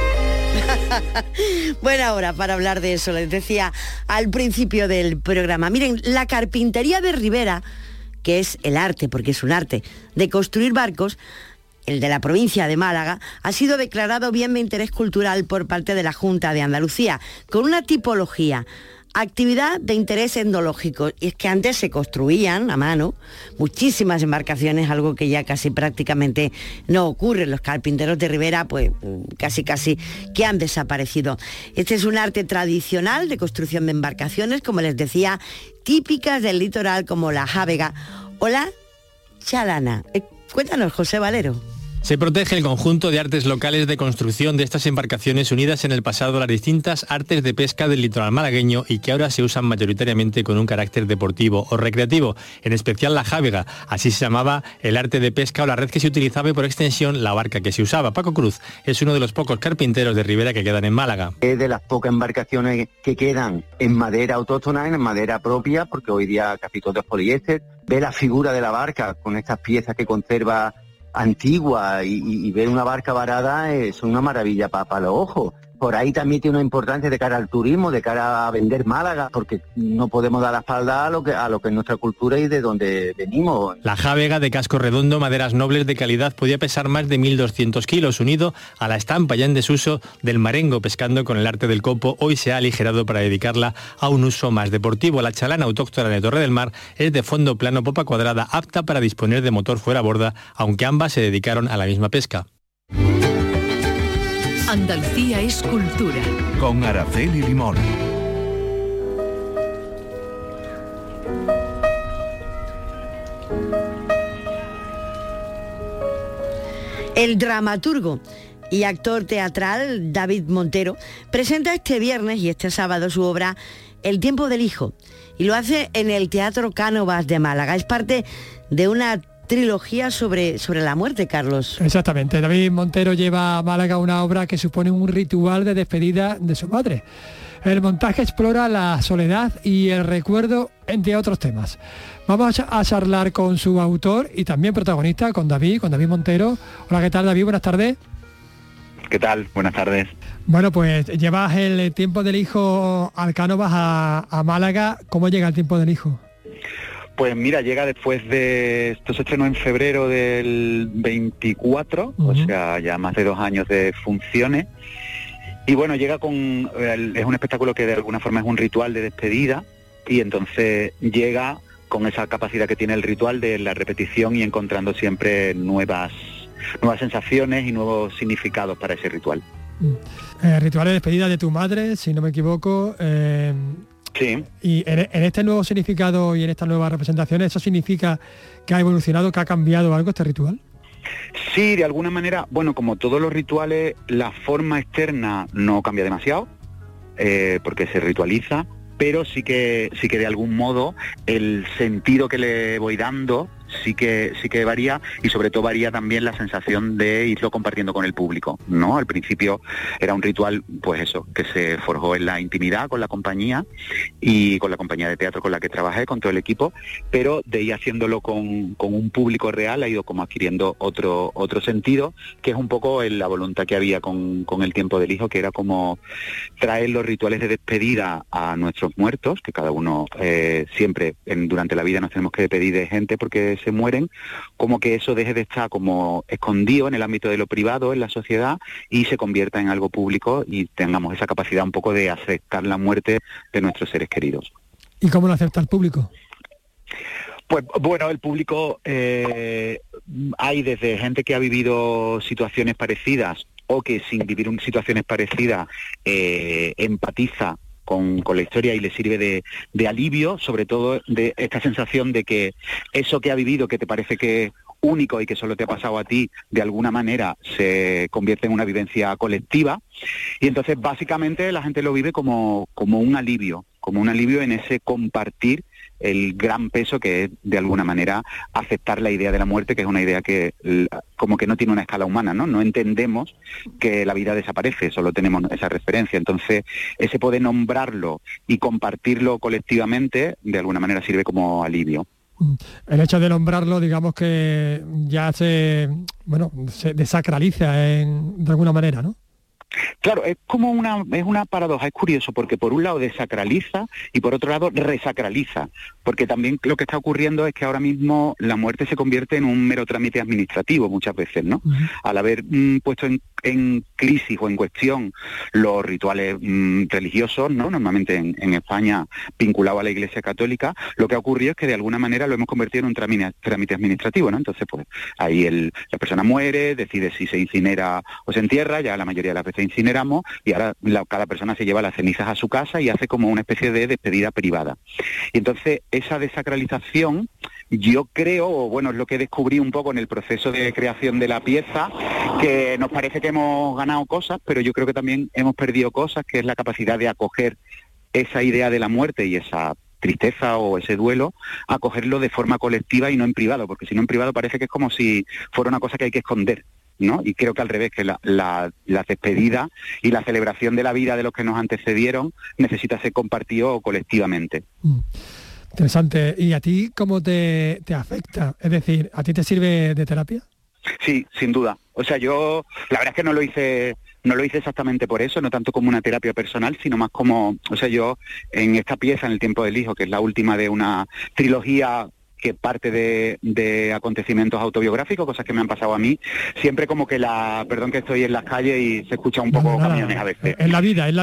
S3: Buena hora para hablar de eso, les decía al principio del programa. Miren, la carpintería de Ribera, que es el arte, porque es un arte, de construir barcos, el de la provincia de Málaga, ha sido declarado bien de interés cultural por parte de la Junta de Andalucía, con una tipología, actividad de interés etnológico. Y es que antes se construían a mano muchísimas embarcaciones, algo que ya casi prácticamente no ocurre. Los carpinteros de Ribera pues casi que han desaparecido. Este es un arte tradicional de construcción de embarcaciones, como les decía, típicas del litoral como la jávega o la chalana. Cuéntanos, José Valero.
S23: Se protege el conjunto de artes locales de construcción de estas embarcaciones unidas en el pasado a las distintas artes de pesca del litoral malagueño y que ahora se usan mayoritariamente con un carácter deportivo o recreativo, en especial la jávega. Así se llamaba el arte de pesca o la red que se utilizaba y por extensión la barca que se usaba. Paco Cruz es uno de los pocos carpinteros de Ribera que quedan en Málaga.
S24: Es de las pocas embarcaciones que quedan en madera autóctona, en madera propia, porque hoy día casi todo es poliéster. Ve la figura de la barca con estas piezas que conserva antigua y ver una barca varada es una maravilla para los ojos. por ahí también tiene una importancia de cara al turismo, de cara a vender Málaga, porque no podemos dar la espalda a lo que es nuestra cultura y de donde venimos.
S23: La jávega de casco redondo, maderas nobles de calidad, podía pesar más de 1.200 kilos, unido a la estampa ya en desuso del marengo pescando con el arte del copo. Hoy se ha aligerado para dedicarla a un uso más deportivo. La chalana autóctona de Torre del Mar es de fondo plano, popa cuadrada, apta para disponer de motor fuera borda, aunque ambas se dedicaron a la misma pesca.
S2: Andalucía es cultura.
S1: Con Araceli Limón.
S3: El dramaturgo y actor teatral David Montero presenta este viernes y este sábado su obra El tiempo del hijo, y lo hace en el Teatro Cánovas de Málaga. Es parte de una trilogía sobre la muerte, Carlos.
S4: Exactamente. David Montero lleva a Málaga una obra que supone un ritual de despedida de su madre. El montaje explora la soledad y el recuerdo, entre otros temas. Vamos a charlar con su autor y también protagonista, con David Montero. Hola, ¿qué tal, David? Buenas tardes.
S5: ¿Qué tal? Buenas tardes.
S4: Bueno, pues llevas el tiempo del hijo al Cánovas a Málaga. ¿Cómo llega el tiempo del hijo?
S5: Pues mira, llega después de... Esto se estrenó en febrero del 24, o sea, ya más de 2 años de funciones. Y bueno, llega con... Es un espectáculo que de alguna forma es un ritual de despedida, y entonces llega con esa capacidad que tiene el ritual de la repetición y encontrando siempre nuevas sensaciones y nuevos significados para ese ritual.
S4: Ritual de despedida de tu madre, si no me equivoco.
S5: Sí.
S4: Y en este nuevo significado y en esta nueva representación, ¿eso significa que ha evolucionado, que ha cambiado algo este ritual?
S5: Sí, de alguna manera, bueno, como todos los rituales, la forma externa no cambia demasiado, porque se ritualiza, pero sí que de algún modo el sentido que le voy dando sí que varía, y sobre todo varía también la sensación de irlo compartiendo con el público, ¿no? Al principio era un ritual, pues eso, que se forjó en la intimidad con la compañía y con la compañía de teatro con la que trabajé, con todo el equipo, pero de ir haciéndolo con un público real ha ido como adquiriendo otro sentido, que es un poco la voluntad que había con el tiempo del hijo, que era como traer los rituales de despedida a nuestros muertos, que cada uno siempre durante la vida nos tenemos que despedir de gente porque se mueren, como que eso deje de estar como escondido en el ámbito de lo privado, en la sociedad, y se convierta en algo público y tengamos esa capacidad un poco de aceptar la muerte de nuestros seres queridos.
S4: ¿Y cómo lo acepta el público?
S5: Pues bueno, el público, hay desde gente que ha vivido situaciones parecidas o que sin vivir situaciones parecidas empatiza con la historia y le sirve de alivio, sobre todo de esta sensación de que eso que ha vivido, que te parece que es único y que solo te ha pasado a ti, de alguna manera se convierte en una vivencia colectiva, y entonces básicamente la gente lo vive como un alivio en ese compartir el gran peso que es de alguna manera aceptar la idea de la muerte, que es una idea que como que no tiene una escala humana, ¿no? No entendemos que la vida desaparece, solo tenemos esa referencia. Entonces ese poder nombrarlo y compartirlo colectivamente de alguna manera sirve como alivio.
S4: El hecho de nombrarlo, digamos que ya se desacraliza de alguna manera, ¿no?
S5: Claro, es una paradoja, es curioso, porque por un lado desacraliza y por otro lado resacraliza, porque también lo que está ocurriendo es que ahora mismo la muerte se convierte en un mero trámite administrativo muchas veces, ¿no? Al haber puesto en crisis o en cuestión los rituales religiosos, ¿no? Normalmente en España vinculado a la Iglesia Católica, lo que ha ocurrido es que de alguna manera lo hemos convertido en un trámite administrativo, ¿no? Entonces, pues ahí la persona muere, decide si se incinera o se entierra, ya la mayoría de las veces incineramos, y ahora cada persona se lleva las cenizas a su casa y hace como una especie de despedida privada. Y entonces esa desacralización, yo creo, o bueno, es lo que descubrí un poco en el proceso de creación de la pieza, que nos parece que hemos ganado cosas, pero yo creo que también hemos perdido cosas, que es la capacidad de acoger esa idea de la muerte y esa tristeza o ese duelo, acogerlo de forma colectiva y no en privado, porque si no en privado parece que es como si fuera una cosa que hay que esconder, ¿no? Y creo que al revés, que la despedida y la celebración de la vida de los que nos antecedieron necesita ser compartido colectivamente.
S4: Interesante. ¿Y a ti cómo te afecta? Es decir, ¿a ti te sirve de terapia?
S5: Sí, sin duda. O sea, yo la verdad es que no lo hice no lo hice exactamente por eso, no tanto como una terapia personal, sino más como, o sea, yo en esta pieza, En el tiempo del hijo, que es la última de una trilogía que parte de acontecimientos autobiográficos, cosas que me han pasado a mí, siempre como que perdón que estoy en las calles y se escucha un poco camiones a veces.
S4: Es la vida.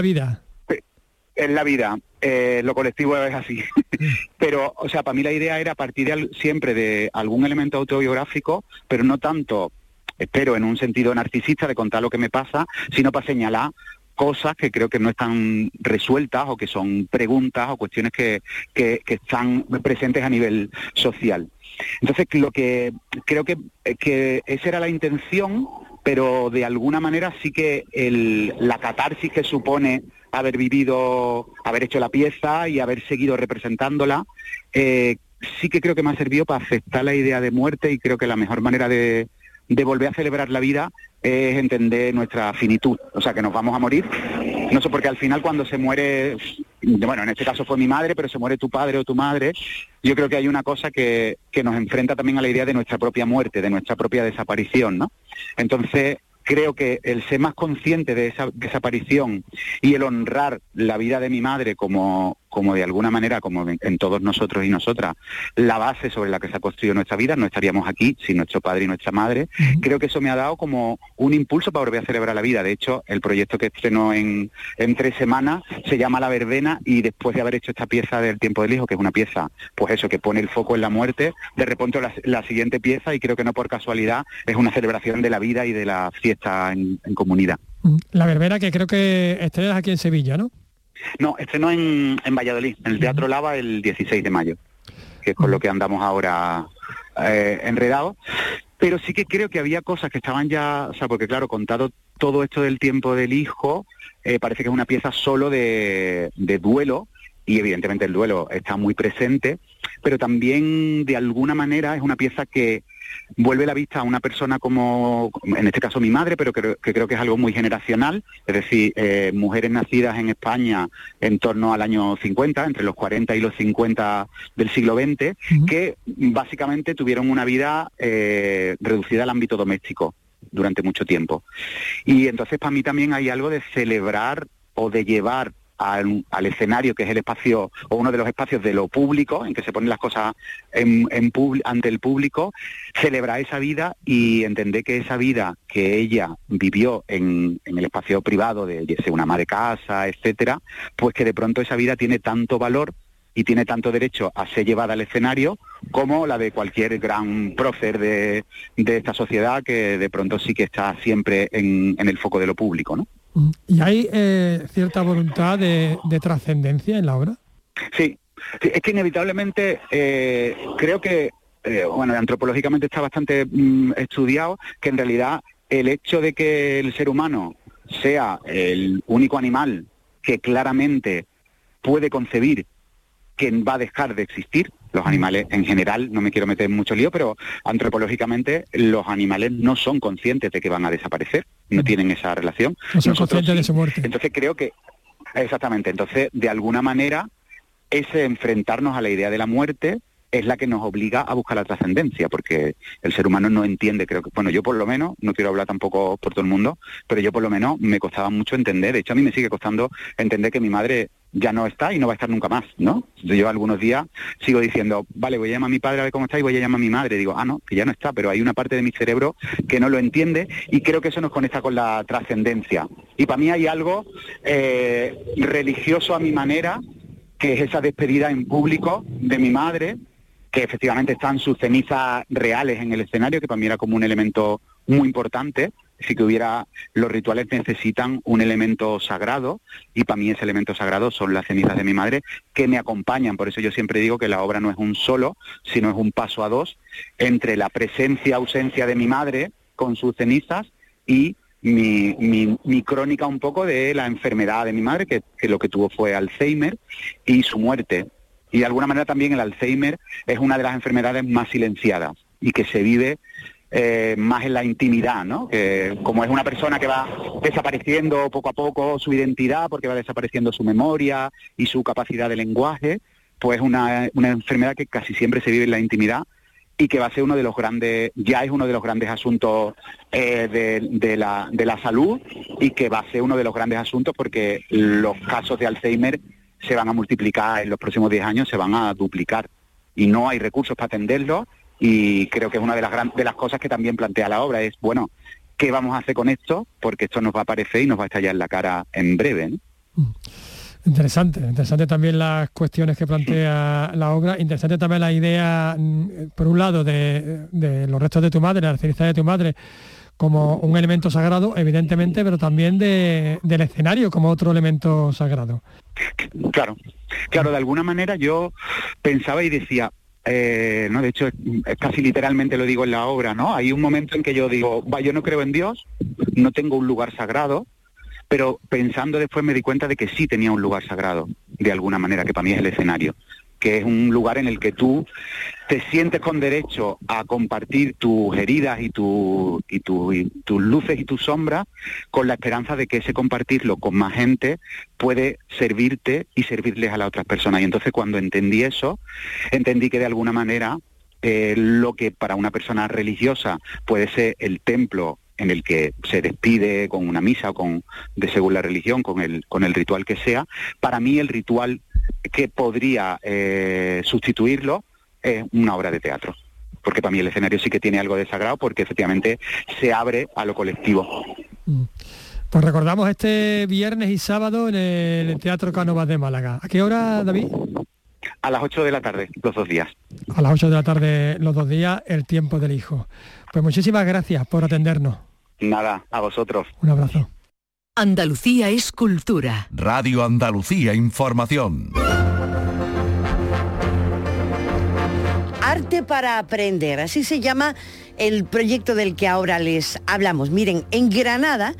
S5: Es la vida, lo colectivo es así. Pero, o sea, para mí la idea era partir siempre de algún elemento autobiográfico, pero no tanto, espero, en un sentido narcisista de contar lo que me pasa, sino para señalar cosas que creo que no están resueltas o que son preguntas o cuestiones que están presentes a nivel social. Entonces, lo que creo que esa era la intención, pero de alguna manera sí que la catarsis que supone haber hecho la pieza y haber seguido representándola, sí que creo que me ha servido para aceptar la idea de muerte, y creo que la mejor manera de volver a celebrar la vida es entender nuestra finitud, o sea, que nos vamos a morir. No sé, porque al final cuando se muere, bueno, en este caso fue mi madre, pero se muere tu padre o tu madre, yo creo que hay una cosa que nos enfrenta también a la idea de nuestra propia muerte, de nuestra propia desaparición, ¿no? Entonces, creo que el ser más consciente de esa desaparición y el honrar la vida de mi madre como de alguna manera, como en todos nosotros y nosotras, la base sobre la que se ha construido nuestra vida, no estaríamos aquí sin nuestro padre y nuestra madre. Creo que eso me ha dado como un impulso para volver a celebrar la vida. De hecho, el proyecto que estrenó en 3 semanas se llama La Verbena, y después de haber hecho esta pieza del tiempo del hijo, que es una pieza, pues eso, que pone el foco en la muerte, de repente la siguiente pieza, y creo que no por casualidad, es una celebración de la vida y de la fiesta en comunidad.
S4: La Verbena, que creo que estrenas aquí en Sevilla, ¿no?
S5: No, estrenó en Valladolid, en el Teatro Lava, el 16 de mayo, que es con lo que andamos ahora enredados. Pero sí que creo que había cosas que estaban ya, o sea, porque claro, contado todo esto del tiempo del hijo, parece que es una pieza solo de duelo, y evidentemente el duelo está muy presente, pero también de alguna manera es una pieza que vuelve la vista a una persona como, en este caso mi madre, pero que creo que es algo muy generacional, es decir, mujeres nacidas en España en torno al año 50, entre los 40 y los 50 del siglo XX, que básicamente tuvieron una vida reducida al ámbito doméstico durante mucho tiempo. Y entonces para mí también hay algo de celebrar o de llevar al escenario, que es el espacio, o uno de los espacios de lo público, en que se ponen las cosas ante el público, celebrar esa vida y entender que esa vida que ella vivió en el espacio privado, de ser una ama de casa, etcétera, pues que de pronto esa vida tiene tanto valor y tiene tanto derecho a ser llevada al escenario como la de cualquier gran prócer de esta sociedad, que de pronto sí que está siempre en el foco de lo público, ¿no?
S4: ¿Y hay cierta voluntad de trascendencia en la obra?
S5: Sí, es que inevitablemente creo que, antropológicamente está bastante estudiado, que en realidad el hecho de que el ser humano sea el único animal que claramente puede concebir que va a dejar de existir. Los animales en general, no me quiero meter en mucho lío, pero antropológicamente los animales no son conscientes de que van a desaparecer, no tienen esa relación.
S4: No son conscientes de su muerte.
S5: Entonces creo que, exactamente, entonces de alguna manera ese enfrentarnos a la idea de la muerte es la que nos obliga a buscar la trascendencia, porque el ser humano no entiende, creo que, bueno, yo por lo menos, no quiero hablar tampoco por todo el mundo, pero yo por lo menos me costaba mucho entender, de hecho a mí me sigue costando entender que mi madre ya no está y no va a estar nunca más, ¿no? Yo algunos días sigo diciendo, vale, voy a llamar a mi padre a ver cómo está y voy a llamar a mi madre, digo, no, que ya no está, pero hay una parte de mi cerebro que no lo entiende, y creo que eso nos conecta con la trascendencia. Y para mí hay algo religioso a mi manera, que es esa despedida en público de mi madre, que efectivamente están sus cenizas reales en el escenario, que para mí era como un elemento muy importante. Si que los rituales necesitan un elemento sagrado, y para mí ese elemento sagrado son las cenizas de mi madre, que me acompañan. Por eso yo siempre digo que la obra no es un solo, sino es un paso a dos entre la presencia-ausencia de mi madre con sus cenizas y mi crónica un poco de la enfermedad de mi madre, que lo que tuvo fue Alzheimer, y su muerte. Y de alguna manera también el Alzheimer es una de las enfermedades más silenciadas y que se vive más en la intimidad, ¿no? Que como es una persona que va desapareciendo poco a poco su identidad, porque va desapareciendo su memoria y su capacidad de lenguaje, pues una enfermedad que casi siempre se vive en la intimidad, y que va a ser uno de los grandes, ya es uno de los grandes asuntos de la salud, y que va a ser uno de los grandes asuntos porque los casos de Alzheimer se van a multiplicar en los próximos 10 años, se van a duplicar, y no hay recursos para atenderlos, y creo que es una de las cosas que también plantea la obra, es, bueno, ¿qué vamos a hacer con esto? Porque esto nos va a aparecer y nos va a estallar en la cara en breve, ¿no?
S4: Interesante también las cuestiones que plantea la obra, interesante también la idea, por un lado, de los restos de tu madre, la ceniza de tu madre, como un elemento sagrado, evidentemente, pero también del escenario como otro elemento sagrado.
S5: Claro, de alguna manera yo pensaba y decía, no, de hecho, casi literalmente lo digo en la obra, ¿no? Hay un momento en que yo digo, yo no creo en Dios, no tengo un lugar sagrado, pero pensando después me di cuenta de que sí tenía un lugar sagrado, de alguna manera, que para mí es el escenario, que es un lugar en el que tú te sientes con derecho a compartir tus heridas y tus luces y tus sombras, con la esperanza de que ese compartirlo con más gente puede servirte y servirles a las otras personas. Y entonces, cuando entendí eso, entendí que de alguna manera lo que para una persona religiosa puede ser el templo en el que se despide con una misa o según la religión, con el ritual que sea, para mí el ritual que podría sustituirlo es una obra de teatro, porque para mí el escenario sí que tiene algo de sagrado, porque efectivamente se abre a lo colectivo.
S4: Pues recordamos este viernes y sábado en el Teatro Cánovas de Málaga. ¿A qué hora, David?
S5: A las 8 de la tarde, los 2 días.
S4: A las 8 de la tarde, los 2 días, El tiempo del hijo. Pues muchísimas gracias por atendernos.
S5: Nada, a vosotros.
S4: Un abrazo.
S2: Andalucía es cultura.
S1: Radio Andalucía Información.
S3: Arte para aprender, así se llama el proyecto del que ahora les hablamos. Miren, en Granada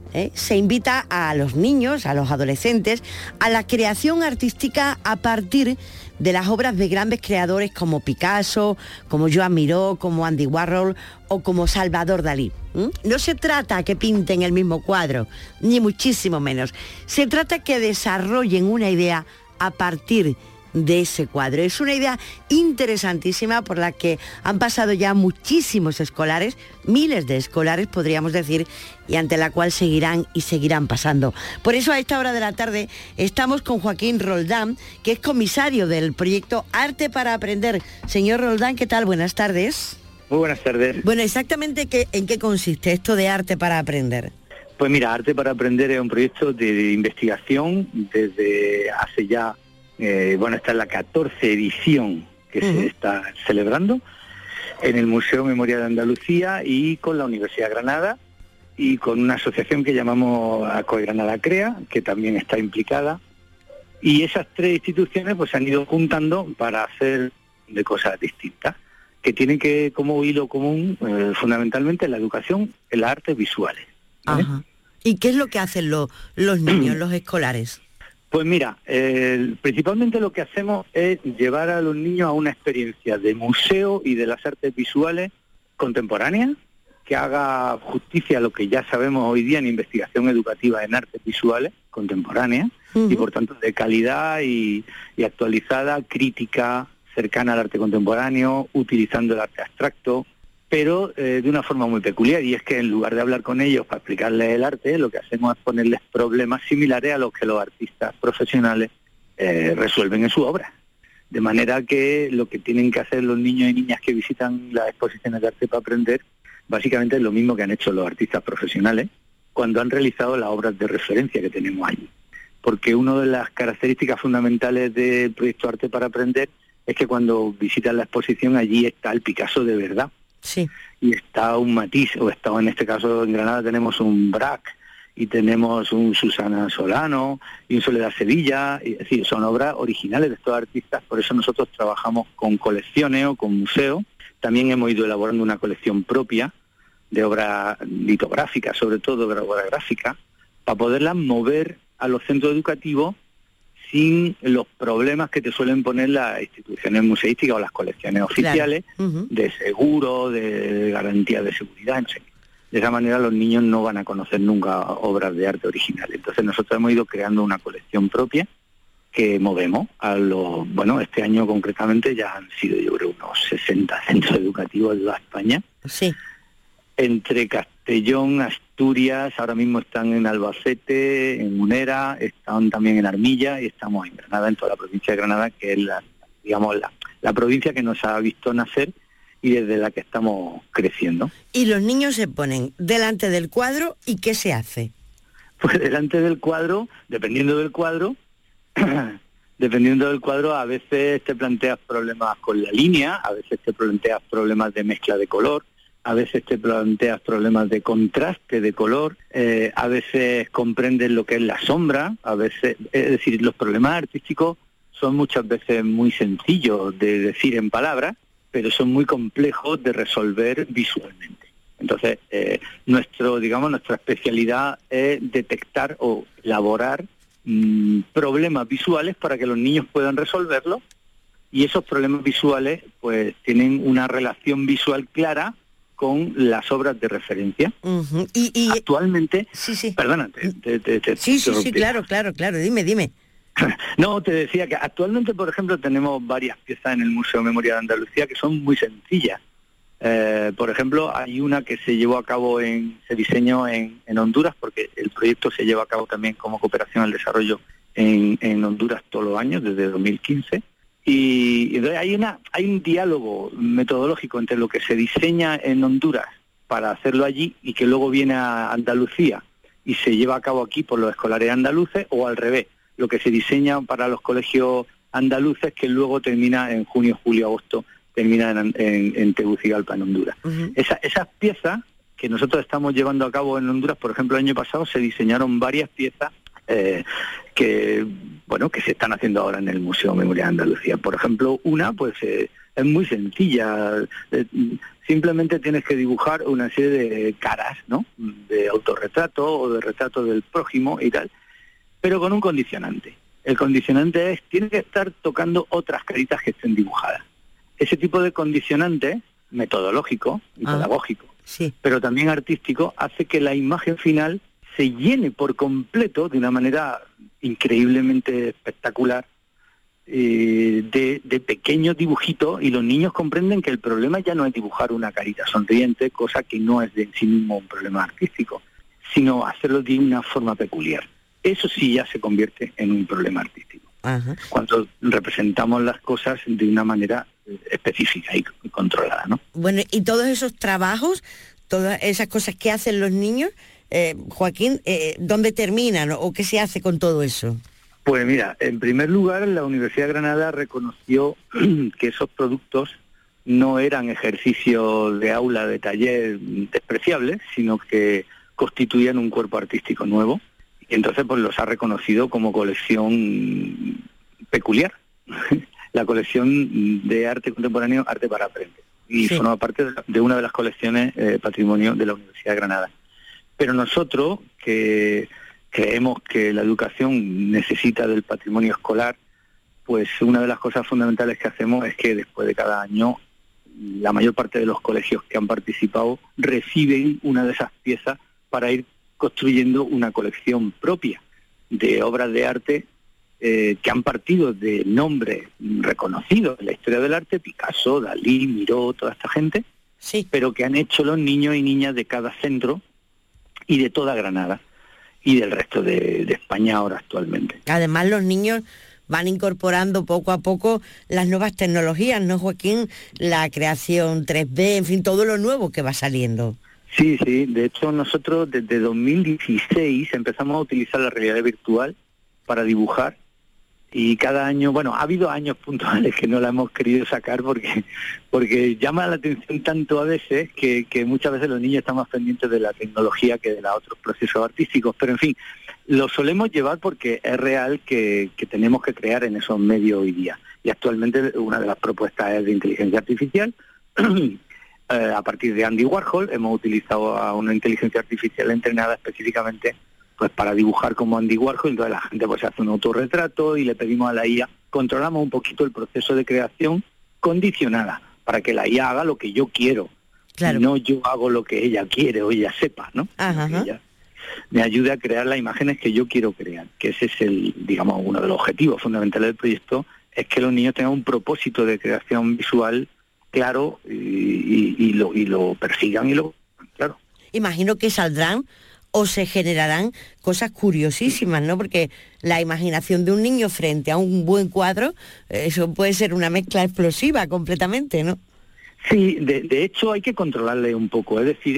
S3: se invita a los niños, a los adolescentes, a la creación artística a partir de las obras de grandes creadores como Picasso, como Joan Miró, como Andy Warhol o como Salvador Dalí. No se trata que pinten el mismo cuadro, ni muchísimo menos. Se trata que desarrollen una idea a partir de ese cuadro. Es una idea interesantísima por la que han pasado ya muchísimos escolares, miles de escolares podríamos decir, y ante la cual seguirán y seguirán pasando. Por eso a esta hora de la tarde estamos con Joaquín Roldán, que es comisario del proyecto Arte para Aprender. Señor Roldán, ¿qué tal? Buenas tardes.
S6: Muy buenas tardes.
S3: Bueno, exactamente ¿en qué consiste esto de Arte para Aprender?
S6: Pues mira, Arte para Aprender es un proyecto de investigación desde hace ya esta es la 14 edición que se está celebrando en el Museo Memoria de Andalucía y con la Universidad de Granada y con una asociación que llamamos ACOE Granada Crea, que también está implicada. Y esas 3 instituciones pues se han ido juntando para hacer de cosas distintas, que tienen que como hilo común fundamentalmente la educación en las artes visuales. ¿Vale?
S3: Ajá. ¿Y qué es lo que hacen los niños, los escolares?
S6: Pues mira, principalmente lo que hacemos es llevar a los niños a una experiencia de museo y de las artes visuales contemporáneas, que haga justicia a lo que ya sabemos hoy día en investigación educativa en artes visuales contemporáneas, y por tanto de calidad y actualizada, crítica, cercana al arte contemporáneo, utilizando el arte abstracto, pero de una forma muy peculiar, y es que en lugar de hablar con ellos para explicarles el arte, lo que hacemos es ponerles problemas similares a los que los artistas profesionales resuelven en su obra. De manera que lo que tienen que hacer los niños y niñas que visitan las exposiciones de Arte para Aprender, básicamente es lo mismo que han hecho los artistas profesionales cuando han realizado las obras de referencia que tenemos allí. Porque una de las características fundamentales del proyecto Arte para Aprender es que cuando visitan la exposición allí está el Picasso de verdad.
S3: Sí.
S6: Y está un Matisse, o está en este caso en Granada tenemos un Braque, y tenemos un Susana Solano, y un Soledad Sevilla, es decir, son obras originales de estos artistas, por eso nosotros trabajamos con colecciones o con museos. También hemos ido elaborando una colección propia de obras litográficas, sobre todo de obra gráfica, para poderlas mover a los centros educativos sin los problemas que te suelen poner las instituciones museísticas o las colecciones oficiales, claro, de seguro, de garantía de seguridad, en fin. De esa manera los niños no van a conocer nunca obras de arte originales. Entonces nosotros hemos ido creando una colección propia que movemos a los, bueno, este año concretamente ya han sido, yo creo, unos 60 centros educativos de toda España.
S3: Sí.
S6: Entre Castellón, Asturias, ahora mismo están en Albacete, en Munera, están también en Armilla y estamos en Granada, en toda la provincia de Granada, que es la provincia que nos ha visto nacer y desde la que estamos creciendo.
S3: Y los niños se ponen delante del cuadro, ¿y qué se hace?
S6: Pues delante del cuadro, dependiendo del cuadro, a veces te planteas problemas con la línea, a veces te planteas problemas de mezcla de color, a veces te planteas problemas de contraste de color, a veces comprendes lo que es la sombra, a veces, es decir, los problemas artísticos son muchas veces muy sencillos de decir en palabras, pero son muy complejos de resolver visualmente. Entonces, nuestra especialidad es detectar o elaborar problemas visuales para que los niños puedan resolverlos, y esos problemas visuales pues tienen una relación visual clara con las obras de referencia.
S3: Uh-huh.
S6: Actualmente,
S3: sí.
S6: Perdona,
S3: Sí, claro, dime.
S6: No, te decía que actualmente, por ejemplo, tenemos varias piezas en el Museo de Memoria de Andalucía que son muy sencillas. Por ejemplo, hay una que se llevó a cabo se diseñó en Honduras, porque el proyecto se lleva a cabo también como cooperación al desarrollo en Honduras todos los años, desde 2015. Y entonces hay un diálogo metodológico entre lo que se diseña en Honduras para hacerlo allí y que luego viene a Andalucía y se lleva a cabo aquí por los escolares andaluces, o al revés, lo que se diseña para los colegios andaluces que luego termina en junio, julio, agosto, termina en Tegucigalpa, en Honduras. Uh-huh. Esas piezas que nosotros estamos llevando a cabo en Honduras, por ejemplo, el año pasado se diseñaron varias piezas que se están haciendo ahora en el Museo de Memoria de Andalucía. Por ejemplo, una pues es muy sencilla, simplemente tienes que dibujar una serie de caras, ¿no?, de autorretrato o de retrato del prójimo y tal, pero con un condicionante. El condicionante es, tiene que estar tocando otras caritas que estén dibujadas. Ese tipo de condicionante metodológico y pedagógico, sí, pero también artístico, hace que la imagen final se llene por completo de una manera increíblemente espectacular de pequeños dibujitos, y los niños comprenden que el problema ya no es dibujar una carita sonriente, cosa que no es de en sí mismo un problema artístico, sino hacerlo de una forma peculiar. Eso sí ya se convierte en un problema artístico. Ajá. Cuando representamos las cosas de una manera específica y controlada, ¿no?
S3: Bueno, y todos esos trabajos, todas esas cosas que hacen los niños, Joaquín, ¿dónde terminan o qué se hace con todo eso?
S6: Pues mira, en primer lugar, la Universidad de Granada reconoció que esos productos no eran ejercicios de aula, de taller despreciables, sino que constituían un cuerpo artístico nuevo. Y entonces pues los ha reconocido como colección peculiar, la colección de arte contemporáneo, Arte para Aprender, y sí, forma parte de una de las colecciones patrimonio de la Universidad de Granada. Pero nosotros, que creemos que la educación necesita del patrimonio escolar, pues una de las cosas fundamentales que hacemos es que después de cada año la mayor parte de los colegios que han participado reciben una de esas piezas para ir construyendo una colección propia de obras de arte que han partido de nombres reconocidos en la historia del arte, Picasso, Dalí, Miró, toda esta gente, sí, pero que han hecho los niños y niñas de cada centro y de toda Granada y del resto de España ahora actualmente.
S3: Además, los niños van incorporando poco a poco las nuevas tecnologías, ¿no, Joaquín? La creación 3D, en fin, todo lo nuevo que va saliendo.
S6: Sí, de hecho nosotros desde 2016 empezamos a utilizar la realidad virtual para dibujar, y cada año, ha habido años puntuales que no la hemos querido sacar porque llama la atención tanto a veces que muchas veces los niños están más pendientes de la tecnología que de los otros procesos artísticos, pero en fin, lo solemos llevar porque es real que tenemos que crear en esos medios hoy día, y actualmente una de las propuestas es de inteligencia artificial. A partir de Andy Warhol hemos utilizado a una inteligencia artificial entrenada específicamente pues para dibujar como Andy Warhol. Entonces la gente pues hace un autorretrato y le pedimos a la IA, controlamos un poquito el proceso de creación condicionada para que la IA haga lo que yo quiero, claro, y no yo hago lo que ella quiere o ella sepa, ¿no? Ajá. Ella me ayude a crear las imágenes que yo quiero crear, que ese es uno de los objetivos fundamentales del proyecto, es que los niños tengan un propósito de creación visual claro y lo persigan claro.
S3: Imagino que saldrán o se generarán cosas curiosísimas, ¿no? Porque la imaginación de un niño frente a un buen cuadro, eso puede ser una mezcla explosiva completamente, ¿no?
S6: Sí, de hecho hay que controlarle un poco, es decir,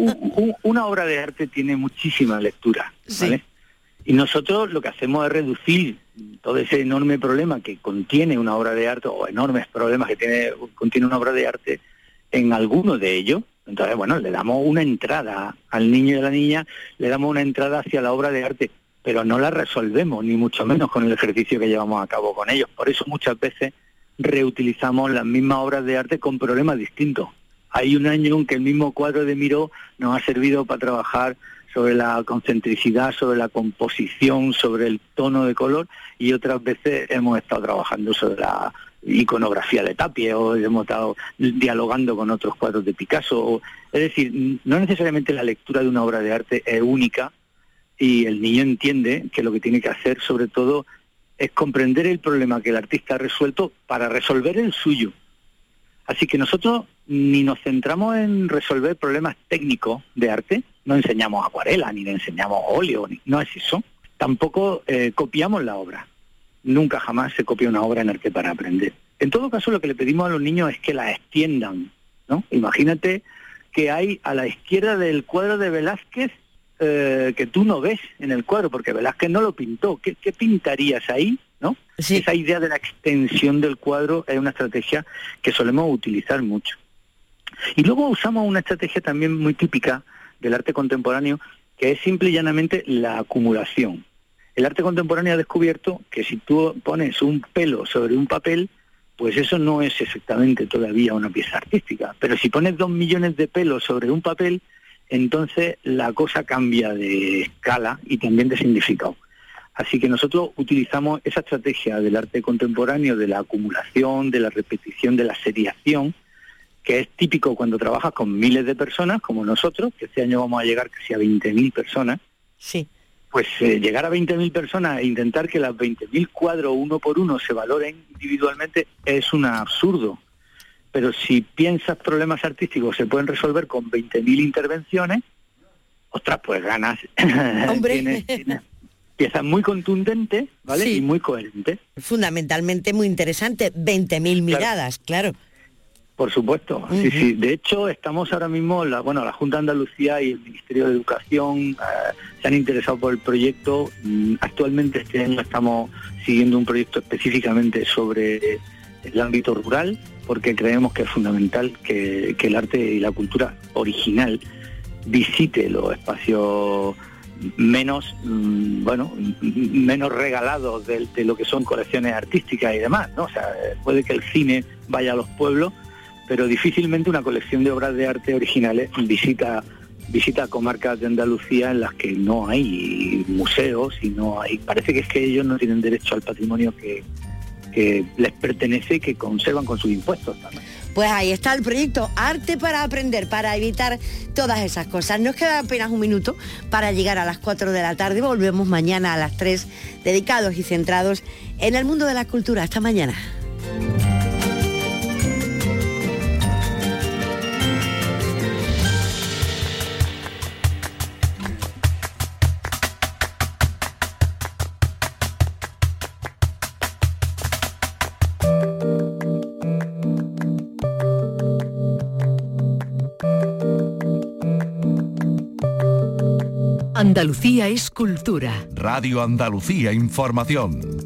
S6: una obra de arte tiene muchísima lectura, ¿vale? Sí. Y nosotros lo que hacemos es reducir todo ese enorme problema que contiene una obra de arte, o enormes problemas que contiene una obra de arte, en alguno de ellos. Entonces, bueno, le damos una entrada al niño y a la niña, le damos una entrada hacia la obra de arte, pero no la resolvemos, ni mucho menos con el ejercicio que llevamos a cabo con ellos. Por eso muchas veces reutilizamos las mismas obras de arte con problemas distintos. Hay un año en que el mismo cuadro de Miró nos ha servido para trabajar sobre la concentricidad, sobre la composición, sobre el tono de color, y otras veces hemos estado trabajando sobre la iconografía de Tapie, o hemos estado dialogando con otros cuadros de Picasso. Es decir, no necesariamente la lectura de una obra de arte es única, y el niño entiende que lo que tiene que hacer sobre todo es comprender el problema que el artista ha resuelto para resolver el suyo. Así que nosotros ni nos centramos en resolver problemas técnicos de arte, no enseñamos acuarela, ni le enseñamos óleo, no es eso. Tampoco copiamos la obra. Nunca jamás se copia una obra en arte para aprender. En todo caso, lo que le pedimos a los niños es que la extiendan, ¿no? Imagínate que hay a la izquierda del cuadro de Velázquez que tú no ves en el cuadro, porque Velázquez no lo pintó. ¿Qué pintarías ahí, no? Sí. Esa idea de la extensión del cuadro es una estrategia que solemos utilizar mucho. Y luego usamos una estrategia también muy típica del arte contemporáneo, que es simple y llanamente la acumulación. El arte contemporáneo ha descubierto que si tú pones un pelo sobre un papel, pues eso no es exactamente todavía una pieza artística. Pero si pones 2 millones de pelos sobre un papel, entonces la cosa cambia de escala y también de significado. Así que nosotros utilizamos esa estrategia del arte contemporáneo, de la acumulación, de la repetición, de la seriación, que es típico cuando trabajas con miles de personas, como nosotros, que este año vamos a llegar casi a 20.000 personas.
S3: Sí.
S6: Pues llegar a 20.000 personas e intentar que las 20.000 cuadros uno por uno se valoren individualmente es un absurdo. Pero si piensas problemas artísticos se pueden resolver con 20.000 intervenciones, ostras, pues ganas.
S3: Hombre.
S6: Tienes piezas muy contundentes, ¿vale? Sí. Y muy coherentes.
S3: Fundamentalmente muy interesante, 20.000 miradas, claro.
S6: Por supuesto, sí, sí. De hecho, estamos ahora mismo, la Junta de Andalucía y el Ministerio de Educación se han interesado por el proyecto. Actualmente este año estamos siguiendo un proyecto específicamente sobre el ámbito rural, porque creemos que es fundamental que el arte y la cultura original visite los espacios menos regalados de lo que son colecciones artísticas y demás, ¿no? O sea, puede que el cine vaya a los pueblos, pero difícilmente una colección de obras de arte originales visita comarcas de Andalucía en las que no hay museos y no hay... Parece que es que ellos no tienen derecho al patrimonio que les pertenece y que conservan con sus impuestos también.
S3: Pues ahí está el proyecto Arte para Aprender, para evitar todas esas cosas. Nos queda apenas un minuto para llegar a las 4 de la tarde. Volvemos mañana a las 3, dedicados y centrados en el mundo de la cultura. Hasta mañana.
S2: Andalucía es cultura.
S1: Radio Andalucía Información.